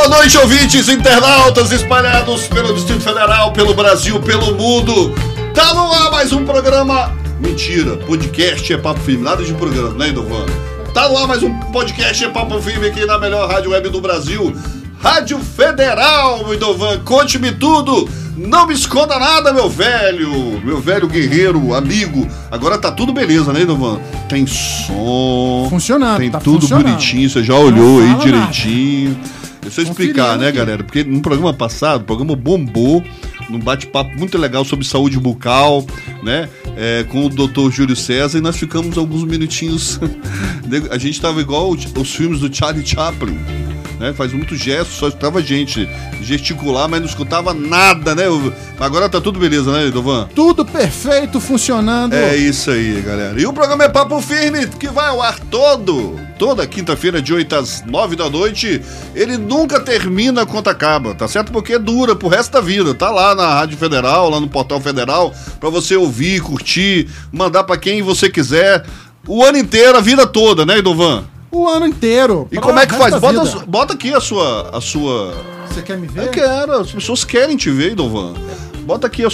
Boa noite, ouvintes, internautas espalhados pelo Distrito Federal, pelo Brasil, pelo mundo. Tá no ar mais um programa. Mentira, podcast é papo firme, nada de programa, né, Idovan? Tá no ar mais um podcast é papo firme aqui na melhor rádio web do Brasil, Rádio Federal, Idovan. Conte-me tudo, não me esconda nada, meu velho guerreiro, amigo. Agora tá tudo beleza, né, Idovan? Tem som, funcionando, tem tá tudo funcionando. Bonitinho, você já olhou aí direitinho. Nada. Deixa eu explicar, né, galera? Porque no programa passado, o programa bombou, num bate-papo muito legal sobre saúde bucal, né? Com o Dr. Júlio César, e nós ficamos alguns minutinhos. A gente tava igual os filmes do Charlie Chaplin, né? Faz muito gesto, só escutava gente gesticular, mas não escutava nada, né? Agora tá tudo beleza, né, Idovan? Tudo perfeito, funcionando. É isso aí, galera. E o programa é Papo Firme, que vai ao ar toda quinta-feira, de 8 às 9 da noite. Ele nunca termina a conta acaba, tá certo? Porque dura pro resto da vida. Tá lá na Rádio Federal, lá no Portal Federal, pra você ouvir, curtir, mandar pra quem você quiser, o ano inteiro, a vida toda, né, Idovan? O ano inteiro. E como é que faz? Bota aqui a sua... Você quer me ver? Eu quero, as pessoas querem te ver, Idovan. Bota aqui a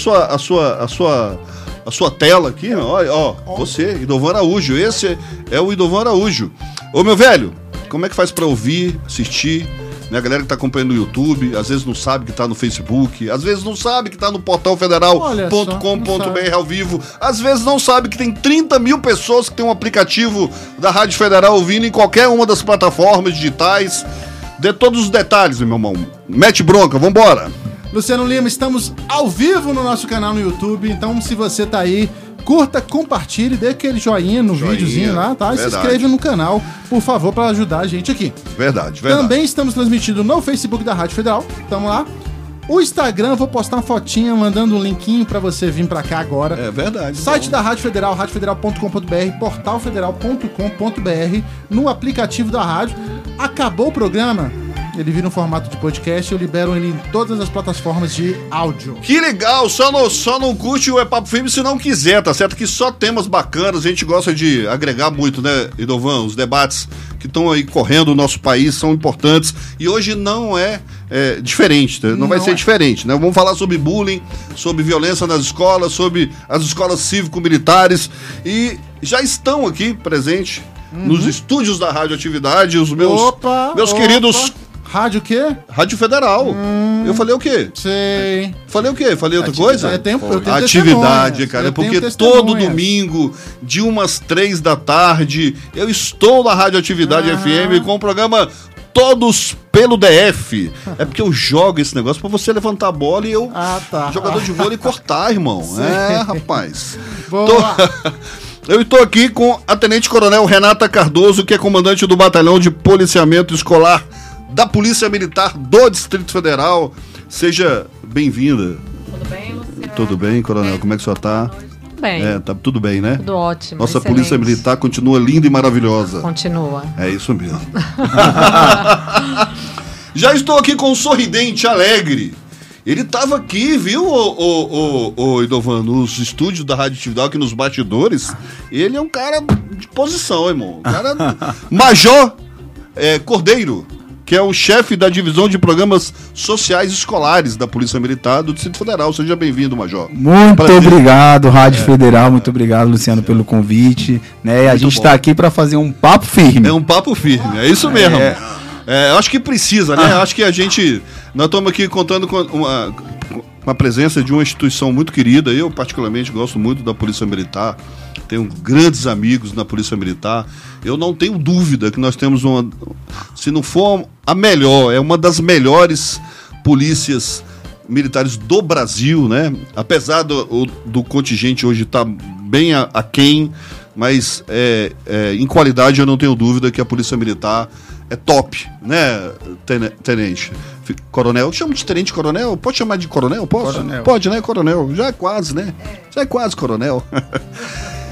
sua tela aqui, ó, você, Idovan Araújo. Esse é o Idovan Araújo. Ô, meu velho, como é que faz pra ouvir, assistir? Né, a galera que tá acompanhando no YouTube, às vezes não sabe que tá no Facebook, às vezes não sabe que tá no portal federal.com.br ao vivo, às vezes não sabe que tem 30 mil pessoas que tem um aplicativo da Rádio Federal ouvindo em qualquer uma das plataformas digitais. Dê todos os detalhes, meu irmão. Mete bronca, vambora. Luciano Lima, estamos ao vivo no nosso canal no YouTube, então se você tá aí, curta, compartilhe, dê aquele joinha no videozinho lá, tá? E se inscreve no canal, por favor, para ajudar a gente aqui. Verdade. Também estamos transmitindo no Facebook da Rádio Federal, tamo lá. O Instagram, vou postar uma fotinha, mandando um linkinho pra você vir pra cá agora. É verdade. Site da Rádio Federal, radiofederal.com.br, portalfederal.com.br, no aplicativo da rádio. Acabou o programa, ele vira um formato de podcast, eu libero ele em todas as plataformas de áudio. Que legal, só não curte o Papo Firme se não quiser, tá certo? Que só temas bacanas, a gente gosta de agregar muito, né, Idovan? Os debates que estão aí correndo no nosso país são importantes e hoje não é diferente, tá? Não vai ser diferente, né? Vamos falar sobre bullying, sobre violência nas escolas, sobre as escolas cívico-militares e já estão aqui presentes nos estúdios da Rádio Atividade, os meus queridos... Rádio o quê? Rádio Federal. Eu falei o quê? Sei. Falei o quê? Falei outra coisa? Eu tenho Atividade, cara. Porque todo domingo, de umas 3 da tarde, eu estou na Rádio Atividade FM com o programa Todos pelo DF. É porque eu jogo esse negócio pra você levantar a bola e eu, jogador de vôlei, cortar, irmão. Sim. Rapaz. Eu estou aqui com a Tenente Coronel Renata Cardoso, que é comandante do Batalhão de Policiamento Escolar da Polícia Militar do Distrito Federal. Seja bem-vinda. Tudo bem, Luciano? Tudo bem, Coronel? Como é que o senhor tá? Tudo bem. Tá tudo bem, né? Tudo ótimo. Nossa excelente. Polícia Militar continua linda e maravilhosa. Continua. É isso mesmo. Já estou aqui com um sorridente, alegre. Ele tava aqui, viu, o Idovan, nos estúdios da Rádio Atividade, aqui nos bastidores. Ele é um cara de posição, irmão. Um cara Major Cordeiro, que é o chefe da divisão de programas sociais escolares da Polícia Militar do Distrito Federal. Seja bem-vindo, Major. Muito obrigado, Rádio Federal. Muito obrigado, Luciano, pelo convite. Né? A gente está aqui para fazer um papo firme. É um papo firme, é isso mesmo. Eu acho que precisa, né? Acho que nós estamos aqui contando com a presença de uma instituição muito querida. Eu, particularmente, gosto muito da Polícia Militar. Tenho grandes amigos na Polícia Militar. Eu não tenho dúvida que nós temos se não for a melhor, é uma das melhores polícias militares do Brasil, né? Apesar do contingente hoje estar bem aquém, mas em qualidade eu não tenho dúvida que a Polícia Militar é top, né, tenente? Coronel, eu chamo de tenente coronel? Pode chamar de coronel? Posso? Coronel. Pode, né, coronel? Já é quase, né? Já é quase coronel.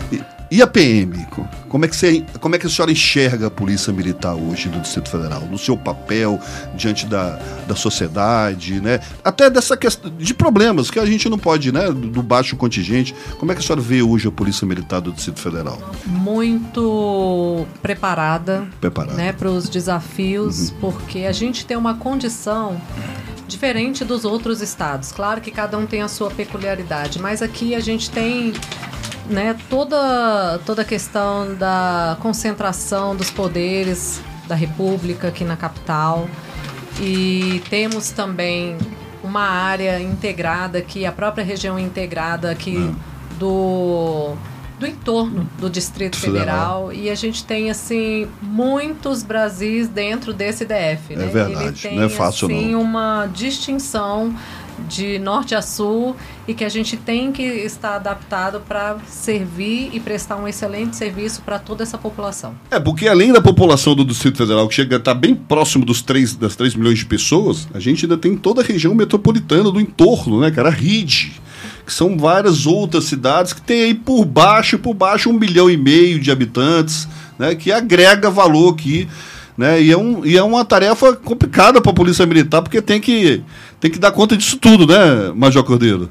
E a PM? Como é que a senhora enxerga a Polícia Militar hoje do Distrito Federal? No seu papel diante da sociedade, né? Até dessa questão de problemas que a gente não pode, né? Do baixo contingente. Como é que a senhora vê hoje a Polícia Militar do Distrito Federal? Muito preparada. Né, para os desafios, porque a gente tem uma condição diferente dos outros estados. Claro que cada um tem a sua peculiaridade, mas aqui a gente tem, né, toda a questão da concentração dos poderes da República aqui na capital, e temos também uma área integrada aqui, a própria região integrada aqui do entorno do Distrito Federal, e a gente tem, assim, muitos Brasis dentro desse DF, né? É verdade, ele tem, não é fácil, assim, não. uma distinção de norte a sul, e que a gente tem que estar adaptado para servir e prestar um excelente serviço para toda essa população. Porque além da população do Distrito Federal, que chega a estar bem próximo das 3 milhões de pessoas, a gente ainda tem toda a região metropolitana do entorno, né, cara? A RID, que são várias outras cidades que tem aí por baixo 1,5 milhão de habitantes, né, que agrega valor aqui, né, e é uma tarefa complicada para a Polícia Militar, porque tem que dar conta disso tudo, né, Major Cordeiro?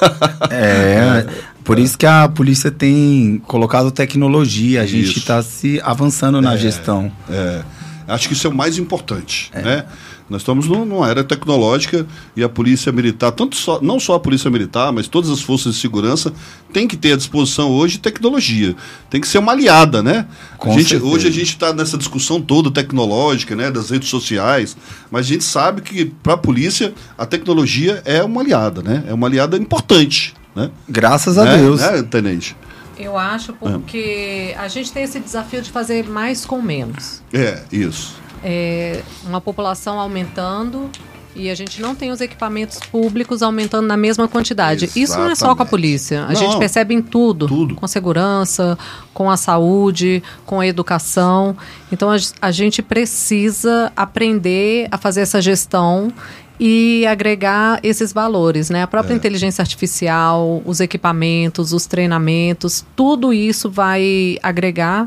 Por isso que a polícia tem colocado tecnologia, a gente está se avançando na gestão. Acho que isso é o mais importante, né? Nós estamos numa era tecnológica, e a Polícia Militar, não só a Polícia Militar, mas todas as forças de segurança têm que ter à disposição hoje tecnologia. Tem que ser uma aliada, né? Hoje a gente está nessa discussão toda tecnológica, né, das redes sociais, mas a gente sabe que para a polícia a tecnologia é uma aliada, né? É uma aliada importante, né? Graças a Deus. Né, Tenente? Eu acho, porque a gente tem esse desafio de fazer mais com menos. Isso. Uma população aumentando, e a gente não tem os equipamentos públicos aumentando na mesma quantidade. Exatamente. Isso não é só com a polícia. A gente percebe em tudo. Com a segurança, com a saúde, com a educação. Então a gente precisa aprender a fazer essa gestão e agregar esses valores, né? A própria inteligência artificial, os equipamentos, os treinamentos, tudo isso vai agregar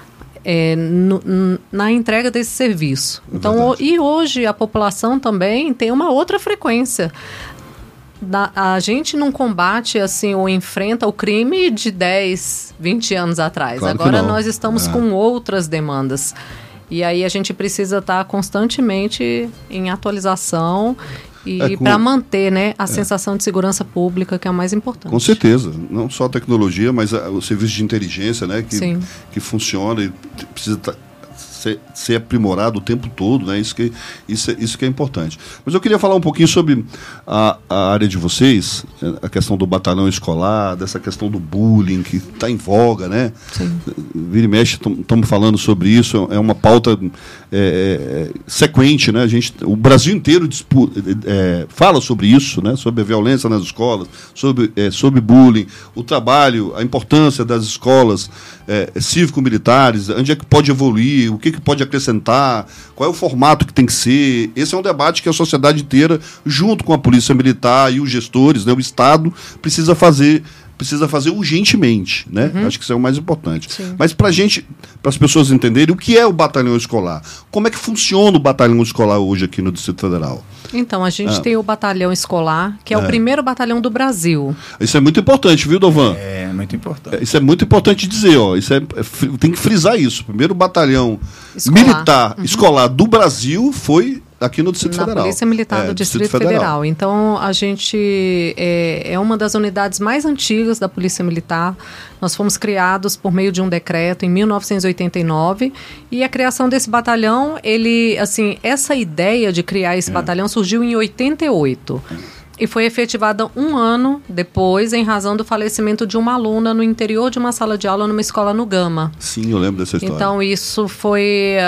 na entrega desse serviço. Então, e hoje a população também tem uma outra frequência. A gente não combate, assim, ou enfrenta o crime de 10, 20 anos atrás. Claro. Agora nós estamos com outras demandas. E aí a gente precisa estar constantemente em atualização e para manter, né, a sensação de segurança pública, que é o mais importante. Com certeza. Não só a tecnologia, mas o serviço de inteligência, né, que funciona e precisa ser aprimorado o tempo todo, né? Isso que é importante. Mas eu queria falar um pouquinho sobre a área de vocês, a questão do batalhão escolar, dessa questão do bullying, que está em voga, né? Sim. Vira e mexe, estamos falando sobre isso, é uma pauta sequente, né? O Brasil inteiro fala sobre isso, né? Sobre a violência nas escolas, sobre bullying, o trabalho, a importância das escolas cívico-militares, onde é que pode evoluir, o que pode acrescentar, qual é o formato que tem que ser. Esse é um debate que a sociedade inteira, junto com a Polícia Militar e os gestores, né, o Estado, precisa fazer urgentemente, né? Acho que isso é o mais importante. Sim. Mas para as pessoas entenderem o que é o batalhão escolar, como é que funciona o batalhão escolar hoje aqui no Distrito Federal? Então, a gente tem o batalhão escolar, que é o primeiro batalhão do Brasil. Isso é muito importante, viu, Dovan? É muito importante. Isso é muito importante dizer, ó. Tem que frisar isso. O primeiro batalhão militar escolar do Brasil foi aqui no Distrito Federal. Na Polícia Militar do Distrito Federal. Então, a gente é uma das unidades mais antigas da Polícia Militar. Nós fomos criados por meio de um decreto em 1989, e a criação desse batalhão, essa ideia de criar esse batalhão surgiu em 88. E foi efetivada um ano depois, em razão do falecimento de uma aluna no interior de uma sala de aula numa escola no Gama. Sim, eu lembro dessa história. Então, isso foi,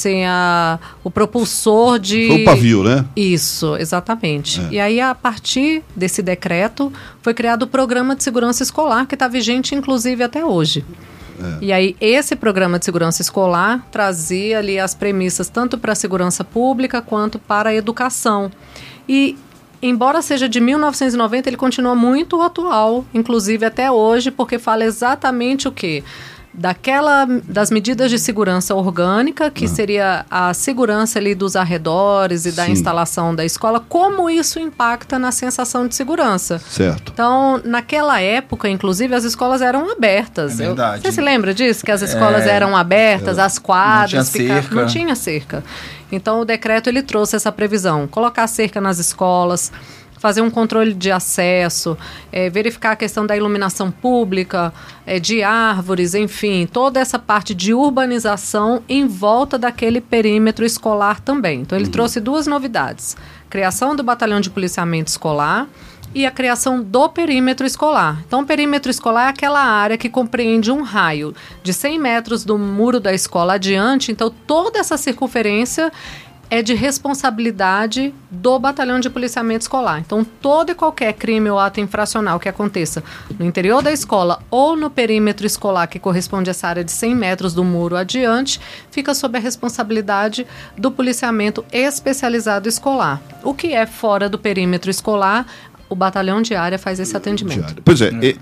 o propulsor de... Foi o pavio, né? Isso, exatamente. E aí, a partir desse decreto, foi criado o Programa de Segurança Escolar, que está vigente, inclusive, até hoje. E aí, esse Programa de Segurança Escolar trazia ali as premissas tanto para a segurança pública quanto para a educação. E, embora seja de 1990, ele continua muito atual, inclusive até hoje, porque fala exatamente o quê? das medidas de segurança orgânica, que seria a segurança ali dos arredores e da instalação da escola, como isso impacta na sensação de segurança. Certo. Então, naquela época, inclusive, as escolas eram abertas. É verdade. Você se lembra disso? Que as escolas eram abertas, as quadras... Não tinha cerca. Então, o decreto ele trouxe essa previsão. Colocar cerca nas escolas, fazer um controle de acesso, verificar a questão da iluminação pública, de árvores, enfim, toda essa parte de urbanização em volta daquele perímetro escolar também. Então, ele trouxe 2 novidades. Criação do batalhão de policiamento escolar e a criação do perímetro escolar. Então, o perímetro escolar é aquela área que compreende um raio de 100 metros do muro da escola adiante. Então, toda essa circunferência é de responsabilidade do batalhão de policiamento escolar. Então, todo e qualquer crime ou ato infracional que aconteça no interior da escola ou no perímetro escolar, que corresponde a essa área de 100 metros do muro adiante, fica sob a responsabilidade do policiamento especializado escolar. O que é fora do perímetro escolar, o batalhão de área faz esse atendimento. Pois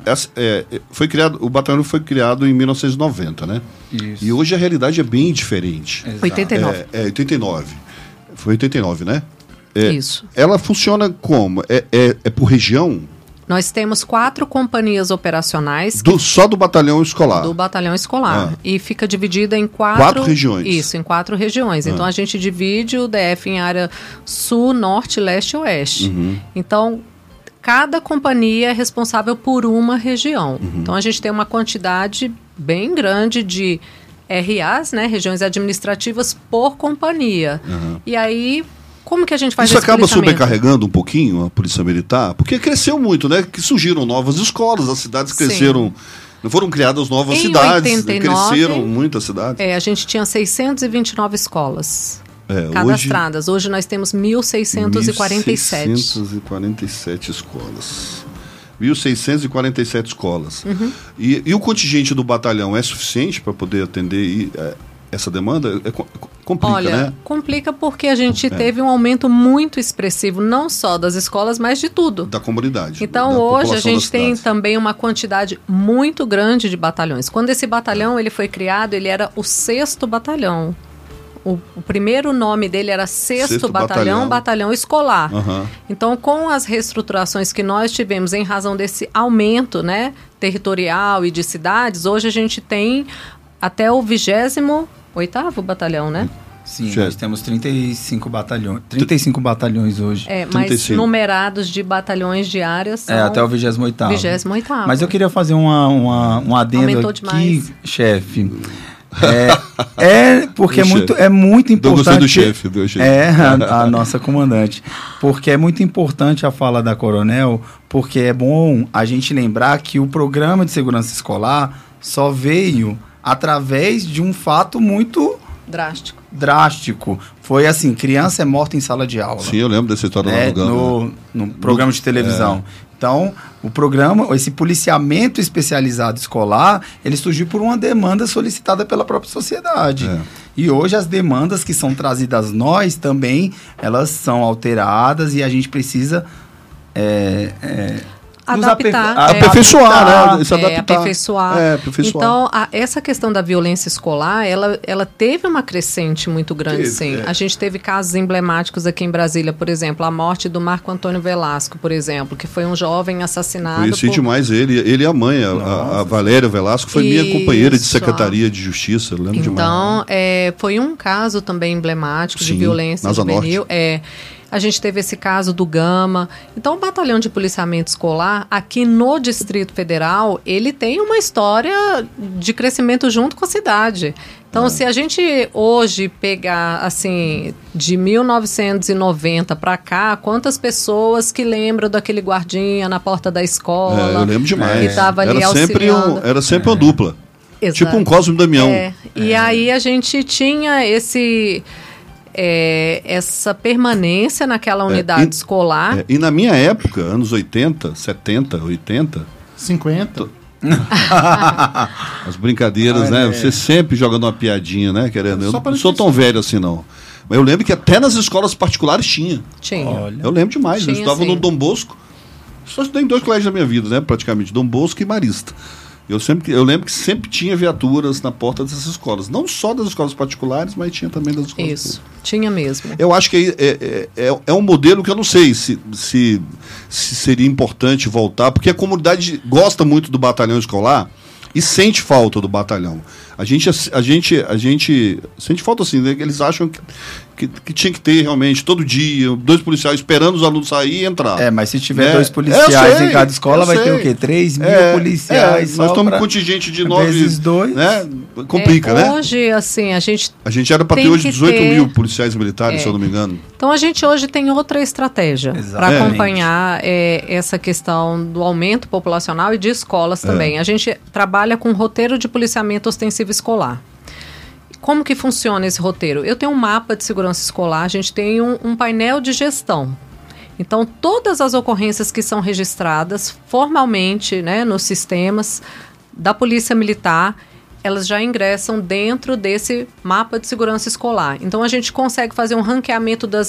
o batalhão foi criado em 1990, né? Isso. E hoje a realidade é bem diferente. Exato. 89. 89. Foi 89, né? Isso. Ela funciona como? É por região? Nós temos 4 companhias operacionais. Só do batalhão escolar? Do batalhão escolar. E fica dividida em 4 regiões? Isso, em 4 regiões. Então, a gente divide o DF em área sul, norte, leste e oeste. Então, cada companhia é responsável por uma região. Então, a gente tem uma quantidade bem grande de RAs, né, regiões administrativas por companhia. E aí, como que a gente faz isso? Isso acaba policiamento? sobrecarregando um pouquinho a Polícia Militar? Porque cresceu muito, né? Que surgiram novas escolas, as cidades cresceram. Não foram criadas novas cidades, 89, cresceram muitas cidades. A gente tinha 629 escolas cadastradas. Hoje nós temos 1.647. 1.647 escolas. 1.647 escolas. E o contingente do batalhão é suficiente para poder atender essa demanda? Complica, né? Complica porque a gente teve um aumento muito expressivo, não só das escolas, mas de tudo. Da comunidade. Então, hoje a gente tem também uma quantidade muito grande de batalhões. Quando esse batalhão ele foi criado, ele era o 6º batalhão. O primeiro nome dele era 6º Batalhão Escolar. Então, com as reestruturações que nós tivemos em razão desse aumento, né, territorial e de cidades, hoje a gente tem até o 28º Batalhão, né? Sim, nós temos 35 batalhões hoje. Mas 35. Numerados de batalhões diárias são... até o 28º. 28º. Mas eu queria fazer um adendo Aumentou aqui, demais. Chefe. Porque é muito importante. Do chefe. A nossa comandante. Porque é muito importante a fala da coronel, porque é bom a gente lembrar que o programa de segurança escolar só veio através de um fato muito drástico. Foi assim, criança é morta em sala de aula. Sim, eu lembro dessa história lá no Gama. No programa de televisão. Então, o programa, esse policiamento especializado escolar, ele surgiu por uma demanda solicitada pela própria sociedade. E hoje as demandas que são trazidas nós também, elas são alteradas e a gente precisa aperfeiçoar, né? Aperfeiçoar. Então, essa questão da violência escolar, ela teve uma crescente muito grande, sim. A gente teve casos emblemáticos aqui em Brasília, por exemplo, a morte do Marco Antônio Velasco, por exemplo, que foi um jovem assassinado. Conheci demais ele e a mãe, a Valéria Velasco, foi minha companheira de Secretaria de Justiça, eu lembro demais. Então, foi um caso também emblemático de violência juvenil. A gente teve esse caso do Gama. Então, o Batalhão de Policiamento Escolar, aqui no Distrito Federal, ele tem uma história de crescimento junto com a cidade. Então, se a gente hoje pegar, assim, de 1990 para cá, quantas pessoas que lembram daquele guardinha na porta da escola? Eu lembro demais. Que estava ali auxiliando. Era sempre uma dupla. Exato. Tipo um Cosmo e Damião. E aí a gente tinha essa permanência naquela unidade escolar. E na minha época, anos 80, 70, 80... 50. As brincadeiras, né? Você sempre jogando uma piadinha, né? Querendo. Eu não sou tão velho assim, não. Mas eu lembro que até nas escolas particulares tinha. Eu lembro demais. Eu estava no Dom Bosco. Só estudei em 2 colégios da minha vida, né? Praticamente, Dom Bosco e Marista. Eu lembro que sempre tinha viaturas na porta dessas escolas. Não só das escolas particulares, mas tinha também das escolas públicas. Tinha mesmo. Eu acho que é um modelo que eu não sei se seria importante voltar, porque a comunidade gosta muito do batalhão escolar e sente falta do batalhão. A gente sente falta assim, né? Eles acham que tinha que ter realmente todo dia 2 policiais esperando os alunos sair e entrar. Mas se tiver 2 policiais em cada escola, vai ter o quê? 3 mil policiais. Nós estamos com um contingente de 9 vezes 2. Né? Complica, né? Hoje, assim, a gente era para ter hoje 18 mil policiais militares, se eu não me engano. Então a gente hoje tem outra estratégia para acompanhar essa questão do aumento populacional e de escolas também. A gente trabalha com roteiro de policiamento ostensivo escolar. Como que funciona esse roteiro? Eu tenho um mapa de segurança escolar, a gente tem um painel de gestão. Então, todas as ocorrências que são registradas formalmente, né, nos sistemas da Polícia Militar, elas já ingressam dentro desse mapa de segurança escolar. Então, a gente consegue fazer um ranqueamento das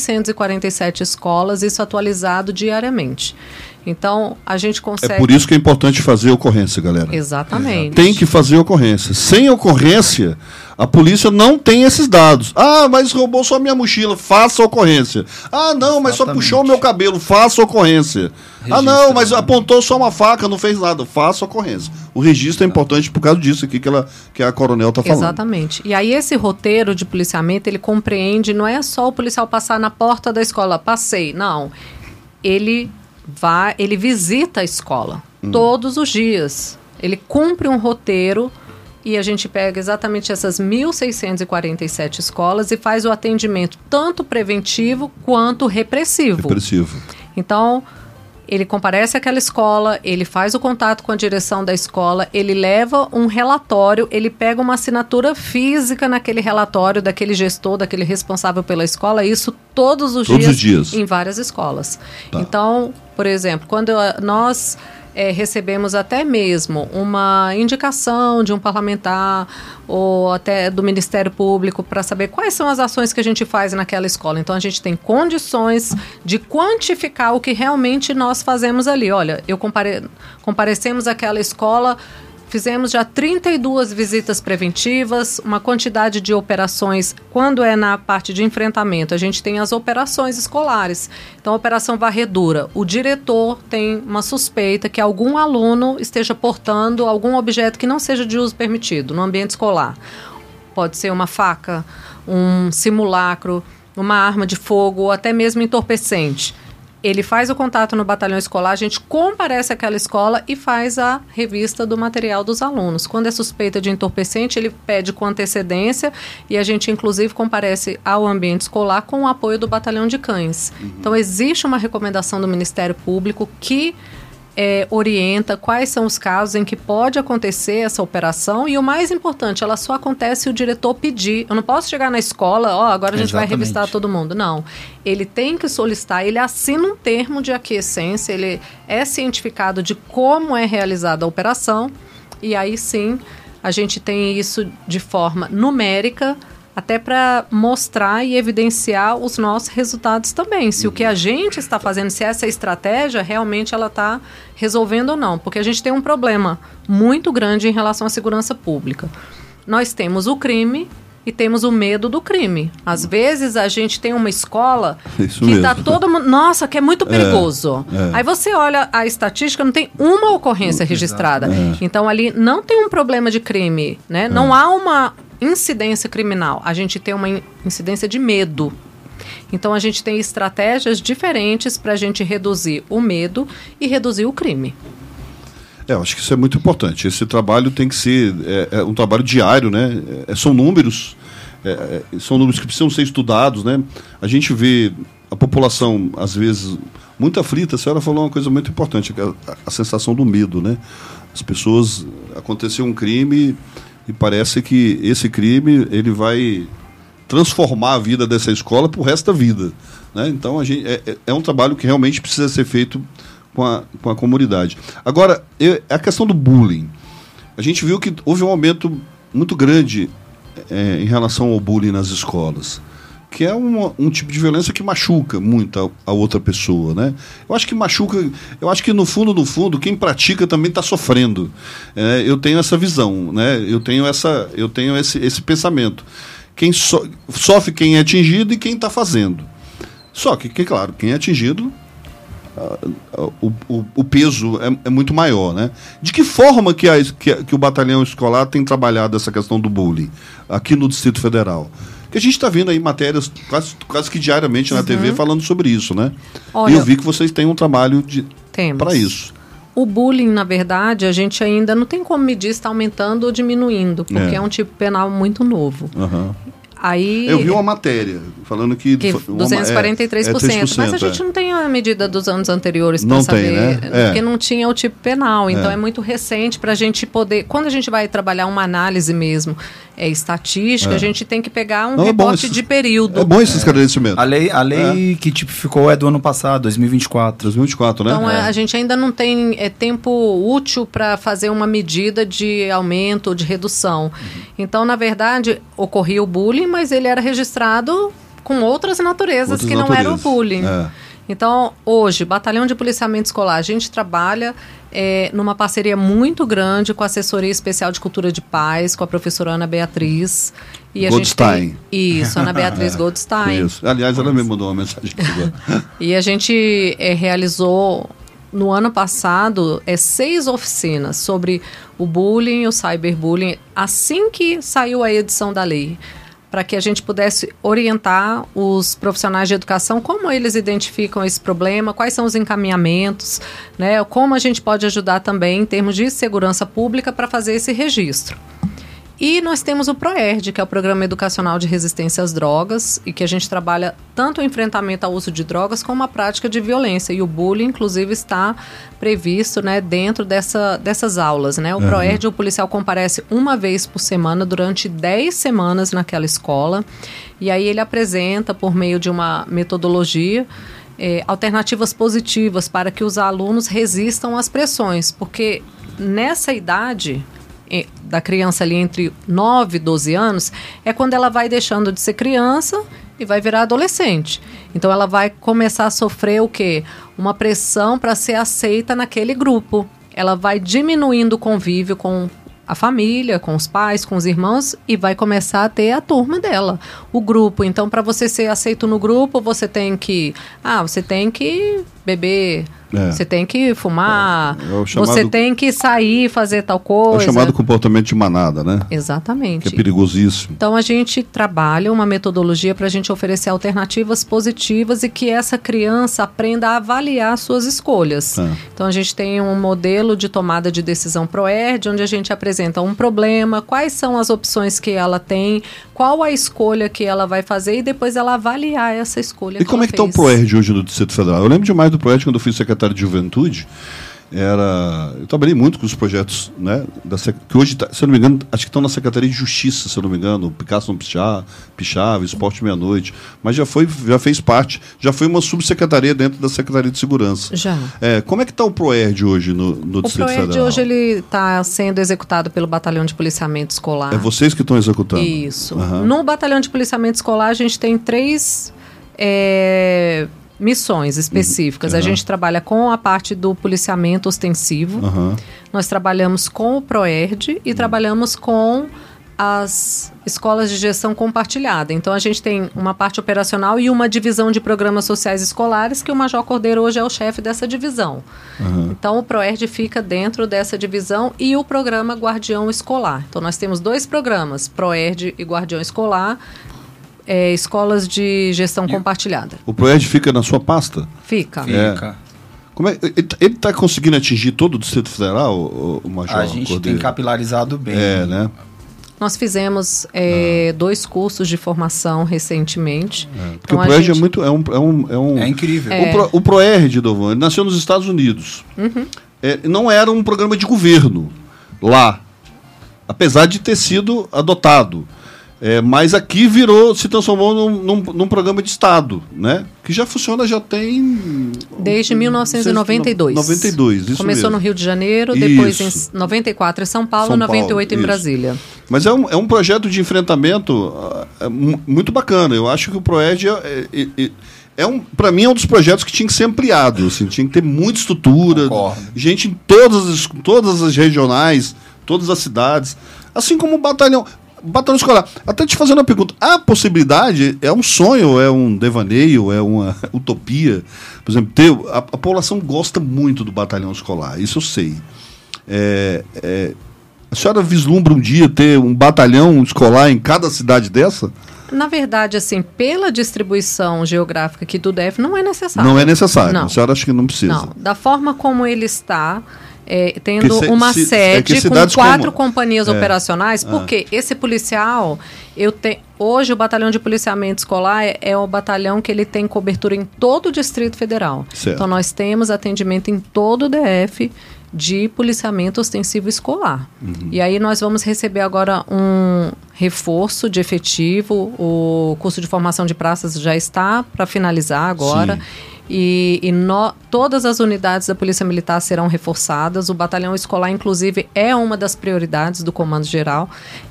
1.647 escolas, isso atualizado diariamente. Então, a gente consegue... É por isso que é importante fazer ocorrência, galera. Exatamente. Tem que fazer ocorrência. Sem ocorrência, a polícia não tem esses dados. Ah, mas roubou só minha mochila, faça ocorrência. Ah, não, mas só puxou o meu cabelo, faça ocorrência. Ah, não, mas apontou só uma faca, não fez nada, faça ocorrência. O registro é importante por causa disso aqui que a coronel está falando. Exatamente. E aí esse roteiro de policiamento, ele compreende, não é só o policial passar na porta da escola, passei, não. Ele visita a escola todos os dias. Ele cumpre um roteiro e a gente pega exatamente essas 1.647 escolas e faz o atendimento tanto preventivo quanto repressivo. Então, ele comparece àquela escola, ele faz o contato com a direção da escola, ele leva um relatório, ele pega uma assinatura física naquele relatório daquele gestor, daquele responsável pela escola, isso todos os dias em várias escolas. Tá. Então, por exemplo, quando nós recebemos até mesmo uma indicação de um parlamentar ou até do Ministério Público para saber quais são as ações que a gente faz naquela escola. Então, a gente tem condições de quantificar o que realmente nós fazemos ali. Olha, comparecemos àquela escola, fizemos já 32 visitas preventivas, uma quantidade de operações. Quando é na parte de enfrentamento, a gente tem as operações escolares. Então, a operação varredura. O diretor tem uma suspeita que algum aluno esteja portando algum objeto que não seja de uso permitido no ambiente escolar. Pode ser uma faca, um simulacro, uma arma de fogo ou até mesmo entorpecente. Ele faz o contato no batalhão escolar, a gente comparece àquela escola e faz a revista do material dos alunos. Quando é suspeita de entorpecente, ele pede com antecedência e a gente, inclusive, comparece ao ambiente escolar com o apoio do batalhão de cães. Então, existe uma recomendação do Ministério Público que orienta quais são os casos em que pode acontecer essa operação e o mais importante, ela só acontece se o diretor pedir. Eu não posso chegar na escola, agora a gente vai revistar todo mundo. Não. Ele tem que solicitar, ele assina um termo de aquiescência, ele é cientificado de como é realizada a operação e aí sim a gente tem isso de forma numérica até para mostrar e evidenciar os nossos resultados também. Se o que a gente está fazendo, se essa estratégia realmente ela está resolvendo ou não. Porque a gente tem um problema muito grande em relação à segurança pública. Nós temos o crime e temos o medo do crime. Às vezes a gente tem uma escola que está todo mundo... Nossa, que é muito perigoso. Aí você olha a estatística, não tem uma ocorrência registrada. Então ali não tem um problema de crime, né? Não há uma incidência criminal, a gente tem uma incidência de medo. Então, a gente tem estratégias diferentes para a gente reduzir o medo e reduzir o crime. Eu acho que isso é muito importante. Esse trabalho tem que ser um trabalho diário, né? São números que precisam ser estudados, né? A gente vê a população, às vezes, muito aflita. A senhora falou uma coisa muito importante, a sensação do medo, né? As pessoas... Aconteceu um crime... E parece que esse crime ele vai transformar a vida dessa escola para o resto da vida, né? Então, é um trabalho que realmente precisa ser feito com a comunidade. Agora, a questão do bullying. A gente viu que houve um aumento muito grande em relação ao bullying nas escolas. que é um tipo de violência que machuca muito a outra pessoa, né? Eu acho que machuca, eu acho que no fundo, quem pratica também está sofrendo. Eu tenho essa visão, né? Eu tenho esse pensamento. Quem sofre quem é atingido e quem está fazendo. Só que, claro, quem é atingido, o peso é muito maior, né? De que forma que o batalhão escolar tem trabalhado essa questão do bullying aqui no Distrito Federal? Porque a gente está vendo aí matérias quase que diariamente na TV falando sobre isso, né? Olha, e eu vi que vocês têm um trabalho para isso. O bullying, na verdade, a gente ainda não tem como medir se está aumentando ou diminuindo, porque é um tipo penal muito novo. Aí, eu vi uma matéria falando que 243%, mas a gente não tem a medida dos anos anteriores para saber, né? Porque não tinha o tipo penal, então é muito recente para a gente poder, quando a gente vai trabalhar uma análise mesmo estatística, a gente tem que pegar um recorte de período. É bom esse esclarecimento. A lei que tipificou é do ano passado, 2024, né? Então a gente ainda não tem tempo útil para fazer uma medida de aumento ou de redução. Então, na verdade, ocorria o bullying, mas ele era registrado com outras naturezas que não era o bullying. Então, hoje, Batalhão de Policiamento Escolar, a gente trabalha numa parceria muito grande com a Assessoria Especial de Cultura de Paz, com a professora Ana Beatriz. E Goldstein. Isso, Ana Beatriz Goldstein. Isso. Aliás, ela me mandou uma mensagem aqui agora. E a gente realizou, no ano passado, 6 oficinas sobre o bullying e o cyberbullying, assim que saiu a edição da lei, para que a gente pudesse orientar os profissionais de educação como eles identificam esse problema, quais são os encaminhamentos, né, como a gente pode ajudar também em termos de segurança pública para fazer esse registro. E nós temos o PROERD, que é o Programa Educacional de Resistência às Drogas, e que a gente trabalha tanto o enfrentamento ao uso de drogas como a prática de violência. E o bullying, inclusive, está previsto, né, dentro dessas aulas, né? O PROERD, o policial comparece uma vez por semana durante 10 semanas naquela escola. E aí ele apresenta, por meio de uma metodologia, alternativas positivas para que os alunos resistam às pressões. Porque nessa idade da criança ali entre 9 e 12 anos, é quando ela vai deixando de ser criança e vai virar adolescente. Então ela vai começar a sofrer o quê? Uma pressão para ser aceita naquele grupo. Ela vai diminuindo o convívio com a família, com os pais, com os irmãos, e vai começar a ter a turma dela, o grupo. Então, para você ser aceito no grupo, você tem que beber, você tem que fumar, você tem que sair, fazer tal coisa. É o chamado comportamento de manada, né? Exatamente. Que é perigosíssimo. Então, a gente trabalha uma metodologia para a gente oferecer alternativas positivas e que essa criança aprenda a avaliar suas escolhas. Então, a gente tem um modelo de tomada de decisão PROERD, onde a gente apresenta um problema, quais são as opções que ela tem, qual a escolha que ela vai fazer e depois ela avaliar essa escolha. E como é que está o PROERD hoje no Distrito Federal? Eu lembro demais do PROERD quando eu fui secretário de Juventude. Eu trabalhei muito com os projetos, né, que hoje, se eu não me engano, acho que estão na Secretaria de Justiça, se eu não me engano, Picasso não Pichava, Esporte Meia-Noite, mas já fez parte, já foi uma subsecretaria dentro da Secretaria de Segurança. Já. Como é que está o PROERD hoje no Distrito Federal? O PROERD hoje ele está sendo executado pelo Batalhão de Policiamento Escolar. É vocês que estão executando? Isso. No Batalhão de Policiamento Escolar a gente tem 3 missões específicas. A gente trabalha com a parte do policiamento ostensivo, nós trabalhamos com o PROERD e trabalhamos com as escolas de gestão compartilhada. Então, a gente tem uma parte operacional e uma divisão de programas sociais escolares, que o Major Cordeiro hoje é o chefe dessa divisão. Então, o PROERD fica dentro dessa divisão e o programa Guardião Escolar. Então, nós temos 2 programas, PROERD e Guardião Escolar, escolas de gestão compartilhada. O PROERD fica na sua pasta? Fica. Como ele está conseguindo atingir todo o Distrito Federal, o Major A gente Cordeiro? tem capilarizado bem. Né? Nós fizemos 2 cursos de formação recentemente. Porque então, o PROERD é incrível. O PROERD, Dovon, ele nasceu nos Estados Unidos. Não era um programa de governo lá, apesar de ter sido adotado. Mas aqui se transformou num programa de Estado, né? Que já funciona, já tem... Desde 1992. 92, isso Começou mesmo. no Rio de Janeiro, depois em 94 em São Paulo, 98 em Brasília. Mas é um projeto de enfrentamento muito bacana. Eu acho que o ProERD para mim é um dos projetos que tinha que ser ampliado, assim, tinha que ter muita estrutura, gente em todas as regionais, todas as cidades, assim como o batalhão escolar. Até te fazendo uma pergunta, a possibilidade é um sonho, é um devaneio, é uma utopia, por exemplo, a população gosta muito do batalhão escolar, isso eu sei. A senhora vislumbra um dia ter um batalhão escolar em cada cidade dessa? Na verdade, assim, pela distribuição geográfica aqui do DF, não é necessário. Não é necessário, não. A senhora acha que não precisa? Não, da forma como ele está, tendo uma sede com 4 companhias operacionais, porque esse policial, hoje o batalhão de policiamento escolar é o batalhão que ele tem cobertura em todo o Distrito Federal. Certo. Então nós temos atendimento em todo o DF de policiamento ostensivo escolar. E aí nós vamos receber agora um reforço de efetivo, o curso de formação de praças já está para finalizar agora. Sim. Todas as unidades da Polícia Militar serão reforçadas. O batalhão escolar, inclusive, é uma das prioridades do Comando Geral.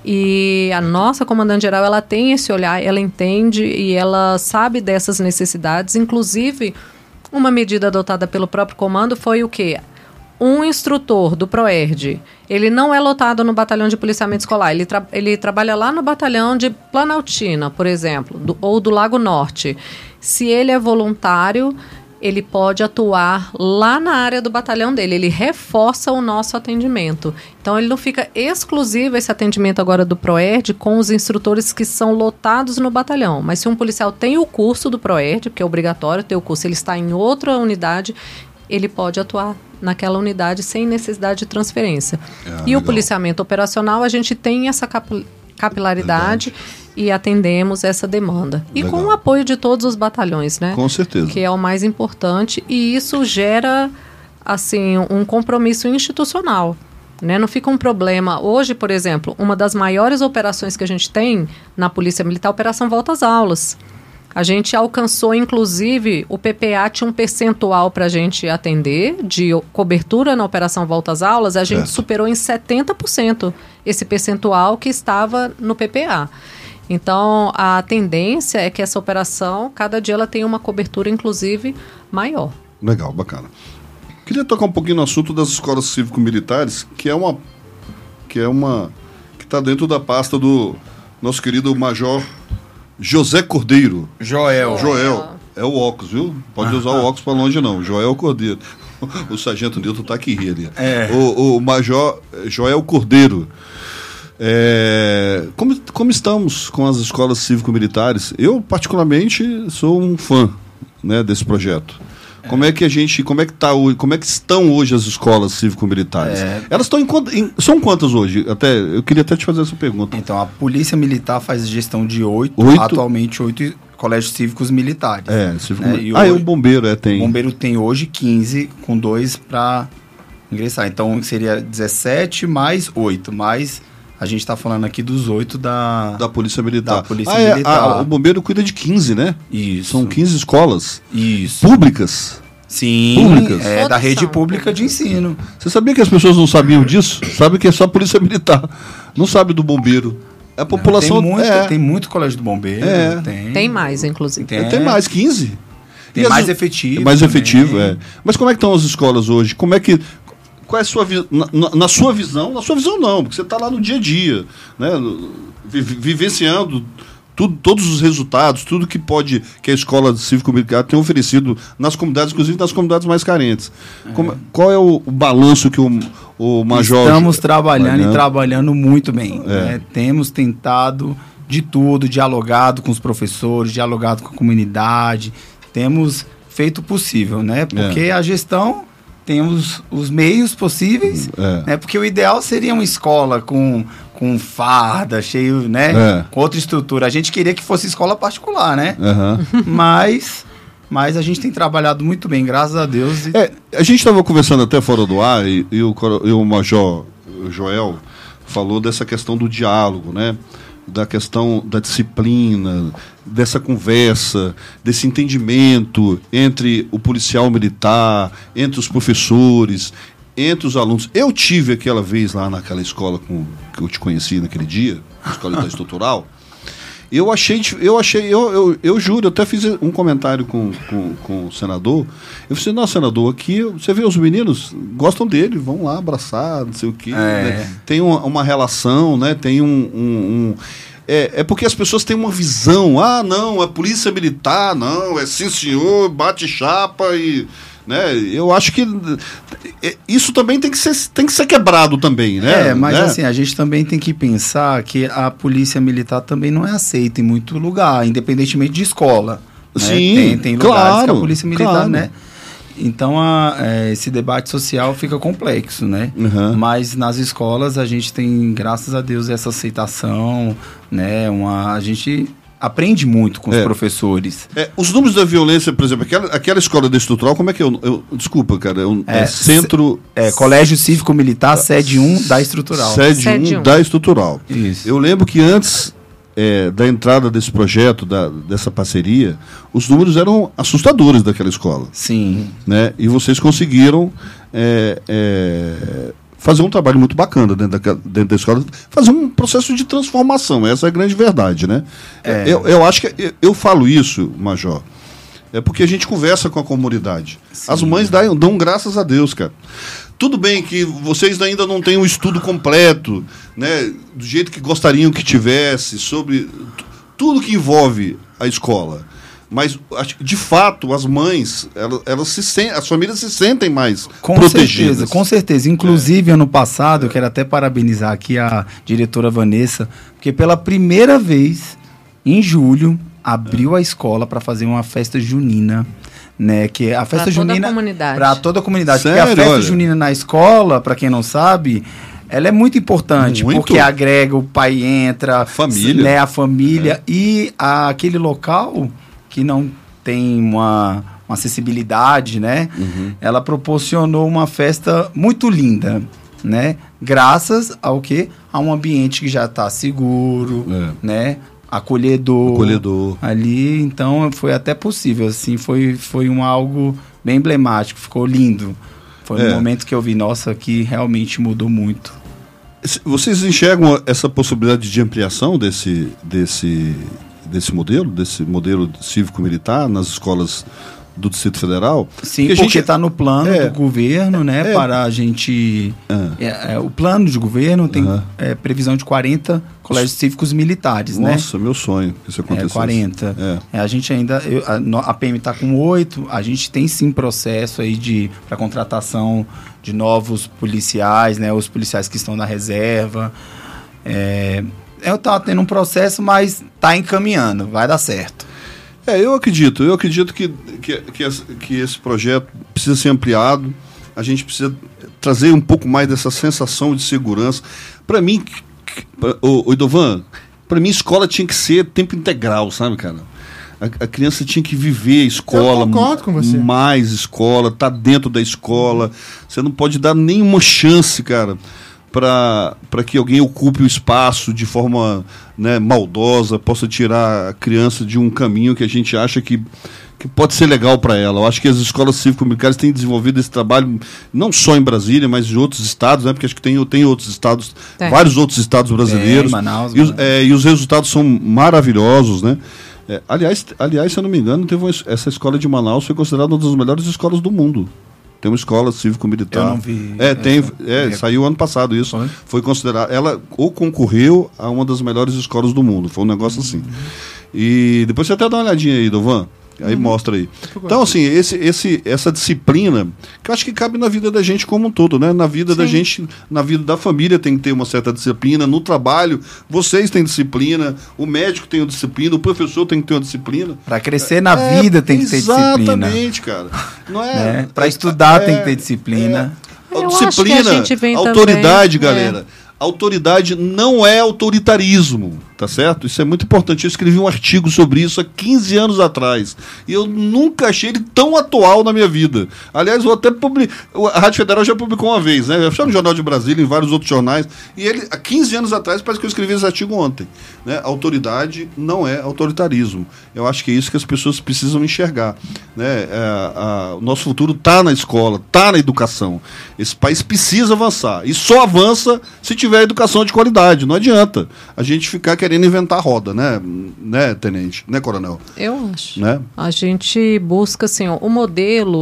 E a nossa comandante geral, ela tem esse olhar, ela entende e ela sabe dessas necessidades. Inclusive, uma medida adotada pelo próprio comando foi o quê? Um instrutor do ProERD, ele não é lotado no batalhão de policiamento escolar, ele trabalha lá no batalhão de Planaltina, por exemplo, ou do Lago Norte. Se ele é voluntário, ele pode atuar lá na área do batalhão dele, ele reforça o nosso atendimento. Então, ele não fica exclusivo esse atendimento agora do ProERD com os instrutores que são lotados no batalhão. Mas se um policial tem o curso do ProERD, porque é obrigatório ter o curso, ele está em outra unidade, ele pode atuar naquela unidade sem necessidade de transferência. O policiamento operacional, a gente tem essa capilaridade e atendemos essa demanda. E com o apoio de todos os batalhões, né? Com certeza. Que é o mais importante. E isso gera, assim, um compromisso institucional, né? Não fica um problema. Hoje, por exemplo, uma das maiores operações que a gente tem na Polícia Militar é a Operação Volta às Aulas. A gente alcançou, inclusive, o PPA tinha um percentual para a gente atender de cobertura na Operação Volta às Aulas, a gente superou em 70% esse percentual que estava no PPA. Então, a tendência é que essa operação, cada dia ela tenha uma cobertura, inclusive, maior. Legal, bacana. Queria tocar um pouquinho no assunto das escolas cívico-militares, que está dentro da pasta do nosso querido Major José Cordeiro. Joel. É o óculos, viu? Pode usar o óculos para longe, não. Joel Cordeiro. O sargento Nilton está aqui rindo. O Major Joel Cordeiro. Como estamos com as escolas cívico-militares? Eu, particularmente, sou um fã, né, desse projeto. Como é que estão hoje as escolas cívico-militares? Elas estão são quantas hoje? Eu queria até te fazer essa pergunta. Então, a Polícia Militar faz gestão de 8, atualmente 8 colégios cívicos militares. E o Bombeiro tem? O Bombeiro tem hoje 15, com 2 para ingressar. Então, seria 17 mais 8, mais... A gente está falando aqui dos 8 da Polícia Militar. Militar. O Bombeiro cuida de 15, né? Isso. São 15 escolas. Isso. Públicas. Sim. Públicas. Da rede pública de ensino. Você sabia que as pessoas não sabiam disso? Sabe que é só a Polícia Militar. Não sabe do Bombeiro. A população... Tem muito colégio do Bombeiro. Tem mais, inclusive. Tem mais, 15. Tem mais efetivo. Mais efetivo, Mas como é que estão as escolas hoje? Qual é a sua visão? Na sua visão não, porque você está lá no dia a dia, né? Vivenciando todos os resultados, tudo que a escola cívico-militar tem oferecido nas comunidades, inclusive nas comunidades mais carentes. Qual é o balanço que o Major... Estamos trabalhando e trabalhando muito bem. Né? Temos tentado de tudo, dialogado com os professores, dialogado com a comunidade, temos feito o possível, né? Porque a gestão... Temos os meios possíveis, né? Porque o ideal seria uma escola com farda, cheio, né? Com outra estrutura. A gente queria que fosse escola particular, né? Mas a gente tem trabalhado muito bem, graças a Deus. A gente estava conversando até fora do ar e o Major Joel falou dessa questão do diálogo, né? da questão da disciplina, dessa conversa, desse entendimento entre o policial militar, entre os professores, entre os alunos. Eu tive aquela vez lá naquela escola que eu te conheci naquele dia, a escola da estrutural. Eu juro, eu até fiz um comentário com o senador. Eu falei, não, senador, aqui você vê os meninos gostam dele, vão lá abraçar, não sei o quê. Né? Tem uma relação, né? Tem É porque as pessoas têm uma visão. Não, é polícia militar, não, é sim senhor, bate chapa e... Né? Eu acho que isso também tem que ser quebrado também, né? Mas assim, a gente também tem que pensar que a polícia militar também não é aceita em muito lugar, independentemente de escola. Sim, né? Tem lugares que a polícia militar, né? Então esse debate social fica complexo, né? Uhum. Mas nas escolas a gente tem, graças a Deus, essa aceitação, né? A gente aprende muito com os professores. Os números da violência, por exemplo, aquela escola da estrutural, como é que desculpa, cara, centro... Colégio Cívico Militar, sede 1 da estrutural. Sede 1 da estrutural. Isso. Eu lembro que antes da entrada desse projeto, dessa parceria, os números eram assustadores daquela escola. Sim. Né? E vocês conseguiram fazer um trabalho muito bacana dentro da escola, fazer um processo de transformação, essa é a grande verdade, né? Eu acho que, eu falo isso, Major, porque a gente conversa com a comunidade. Sim. As mães dão graças a Deus, cara. Tudo bem que vocês ainda não têm um estudo completo, né, do jeito que gostariam que tivesse, sobre tudo que envolve a escola. Mas, de fato, as mães, as famílias se sentem mais protegidas. Com certeza. Inclusive, ano passado, eu quero até parabenizar aqui a diretora Vanessa, porque pela primeira vez, em julho, abriu a escola para fazer uma festa junina. Né, que a festa junina para toda a comunidade. Sério? Porque a festa junina na escola, para quem não sabe, ela é muito importante, porque agrega, o pai entra, a família, né, a família e aquele local que não tem uma acessibilidade, né? Uhum. Ela proporcionou uma festa muito linda, né? Graças ao quê? A um ambiente que já está seguro, né? Acolhedor ali, então foi até possível, assim, foi algo bem emblemático, ficou lindo. Foi um momento que eu vi, nossa, que realmente mudou muito. Vocês enxergam essa possibilidade de ampliação desse modelo cívico-militar nas escolas do Distrito Federal? Sim, porque está no plano do governo, né, para a gente... o plano de governo tem previsão de 40 colégios cívicos militares, né? Nossa, meu sonho que isso acontecesse. 40. A gente ainda... a PM está com 8, a gente tem sim processo aí para contratação de novos policiais, né, os policiais que estão na reserva. Eu estava tendo um processo, mas está encaminhando, vai dar certo. Eu acredito que esse projeto precisa ser ampliado, a gente precisa trazer um pouco mais dessa sensação de segurança. Para mim, Idovan, para mim escola tinha que ser tempo integral, sabe, cara? A criança tinha que viver a escola, eu concordo com você. Mais escola, tá dentro da escola, você não pode dar nenhuma chance, cara, para que alguém ocupe o espaço de forma, né, maldosa, possa tirar a criança de um caminho que a gente acha que pode ser legal para ela. Eu acho que as escolas cívico-militares têm desenvolvido esse trabalho não só em Brasília, mas em outros estados, né, porque acho que tem outros estados, vários outros estados brasileiros. Manaus, e os resultados são maravilhosos, né? Aliás, se eu não me engano, essa escola de Manaus foi considerada uma das melhores escolas do mundo. Tem uma escola cívico-militar. Eu não vi. Saiu ano passado isso. Foi considerada. Ela concorreu a uma das melhores escolas do mundo. Foi um negócio assim. E depois você até dá uma olhadinha aí, Dovan. Aí mostra aí. Então, assim, essa disciplina, que eu acho que cabe na vida da gente como um todo, né? Na vida da gente, na vida da família tem que ter uma certa disciplina, no trabalho, vocês têm disciplina, o médico tem uma disciplina, o professor tem que ter uma disciplina. Para crescer na vida tem que ter disciplina. Exatamente, cara. Não é, para estudar tem que ter disciplina. Disciplina, autoridade, galera. Autoridade não é autoritarismo. Tá certo? Isso é muito importante. Eu escrevi um artigo sobre isso há 15 anos atrás. E eu nunca achei ele tão atual na minha vida. Aliás, vou até publicar. A Rádio Federal já publicou uma vez, né? Já no Jornal de Brasília, em vários outros jornais. E ele, há 15 anos atrás, parece que eu escrevi esse artigo ontem. Né? Autoridade não é autoritarismo. Eu acho que é isso que as pessoas precisam enxergar. Né? O nosso futuro está na escola, está na educação. Esse país precisa avançar. E só avança se tiver educação de qualidade. Não adianta a gente ficar querendo inventar roda, né, tenente? Né, coronel? Eu acho. Né? A gente busca, assim, o modelo,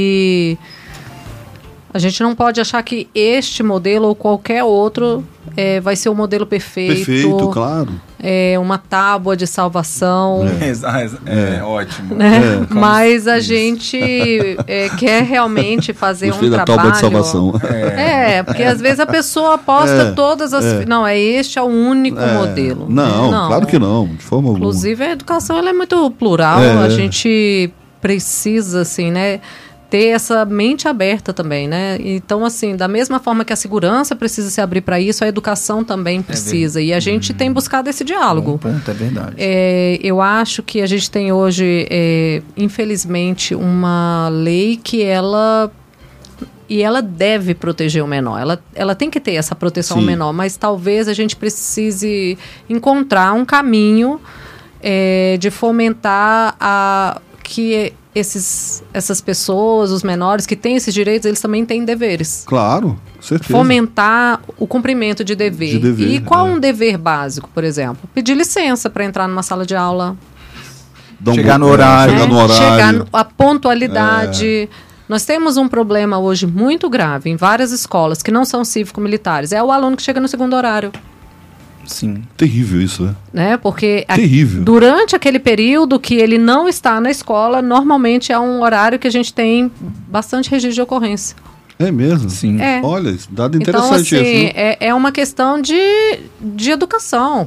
a gente não pode achar que este modelo ou qualquer outro vai ser o modelo perfeito. Perfeito, claro. Uma tábua de salvação. Ótimo. Né? Mas a gente quer realmente fazer Gostei um da trabalho... tábua de salvação. Porque às vezes a pessoa aposta todas as... Não, este é o único modelo. Não, claro que não, de forma alguma. Inclusive a educação ela é muito plural, a gente precisa, assim, né, ter essa mente aberta também, né? Então, assim, da mesma forma que a segurança precisa se abrir para isso, a educação também precisa. E a gente tem buscado esse diálogo. Bom ponto, é verdade. Eu acho que a gente tem hoje, infelizmente, uma lei que ela deve proteger o menor. Ela tem que ter essa proteção ao menor, mas talvez a gente precise encontrar um caminho de fomentar que essas pessoas, os menores que têm esses direitos, eles também têm deveres. Claro, certeza. Fomentar o cumprimento de dever. E qual um dever básico, por exemplo? Pedir licença para entrar numa sala de aula. Chegar no horário. Chegar a pontualidade. Nós temos um problema hoje muito grave em várias escolas que não são cívico-militares. É o aluno que chega no segundo horário. Sim. Terrível isso, né? Porque terrível. Durante aquele período que ele não está na escola, normalmente é um horário que a gente tem bastante registro de ocorrência. É mesmo? Sim. Olha, dado interessante então, assim, isso. É uma questão de educação.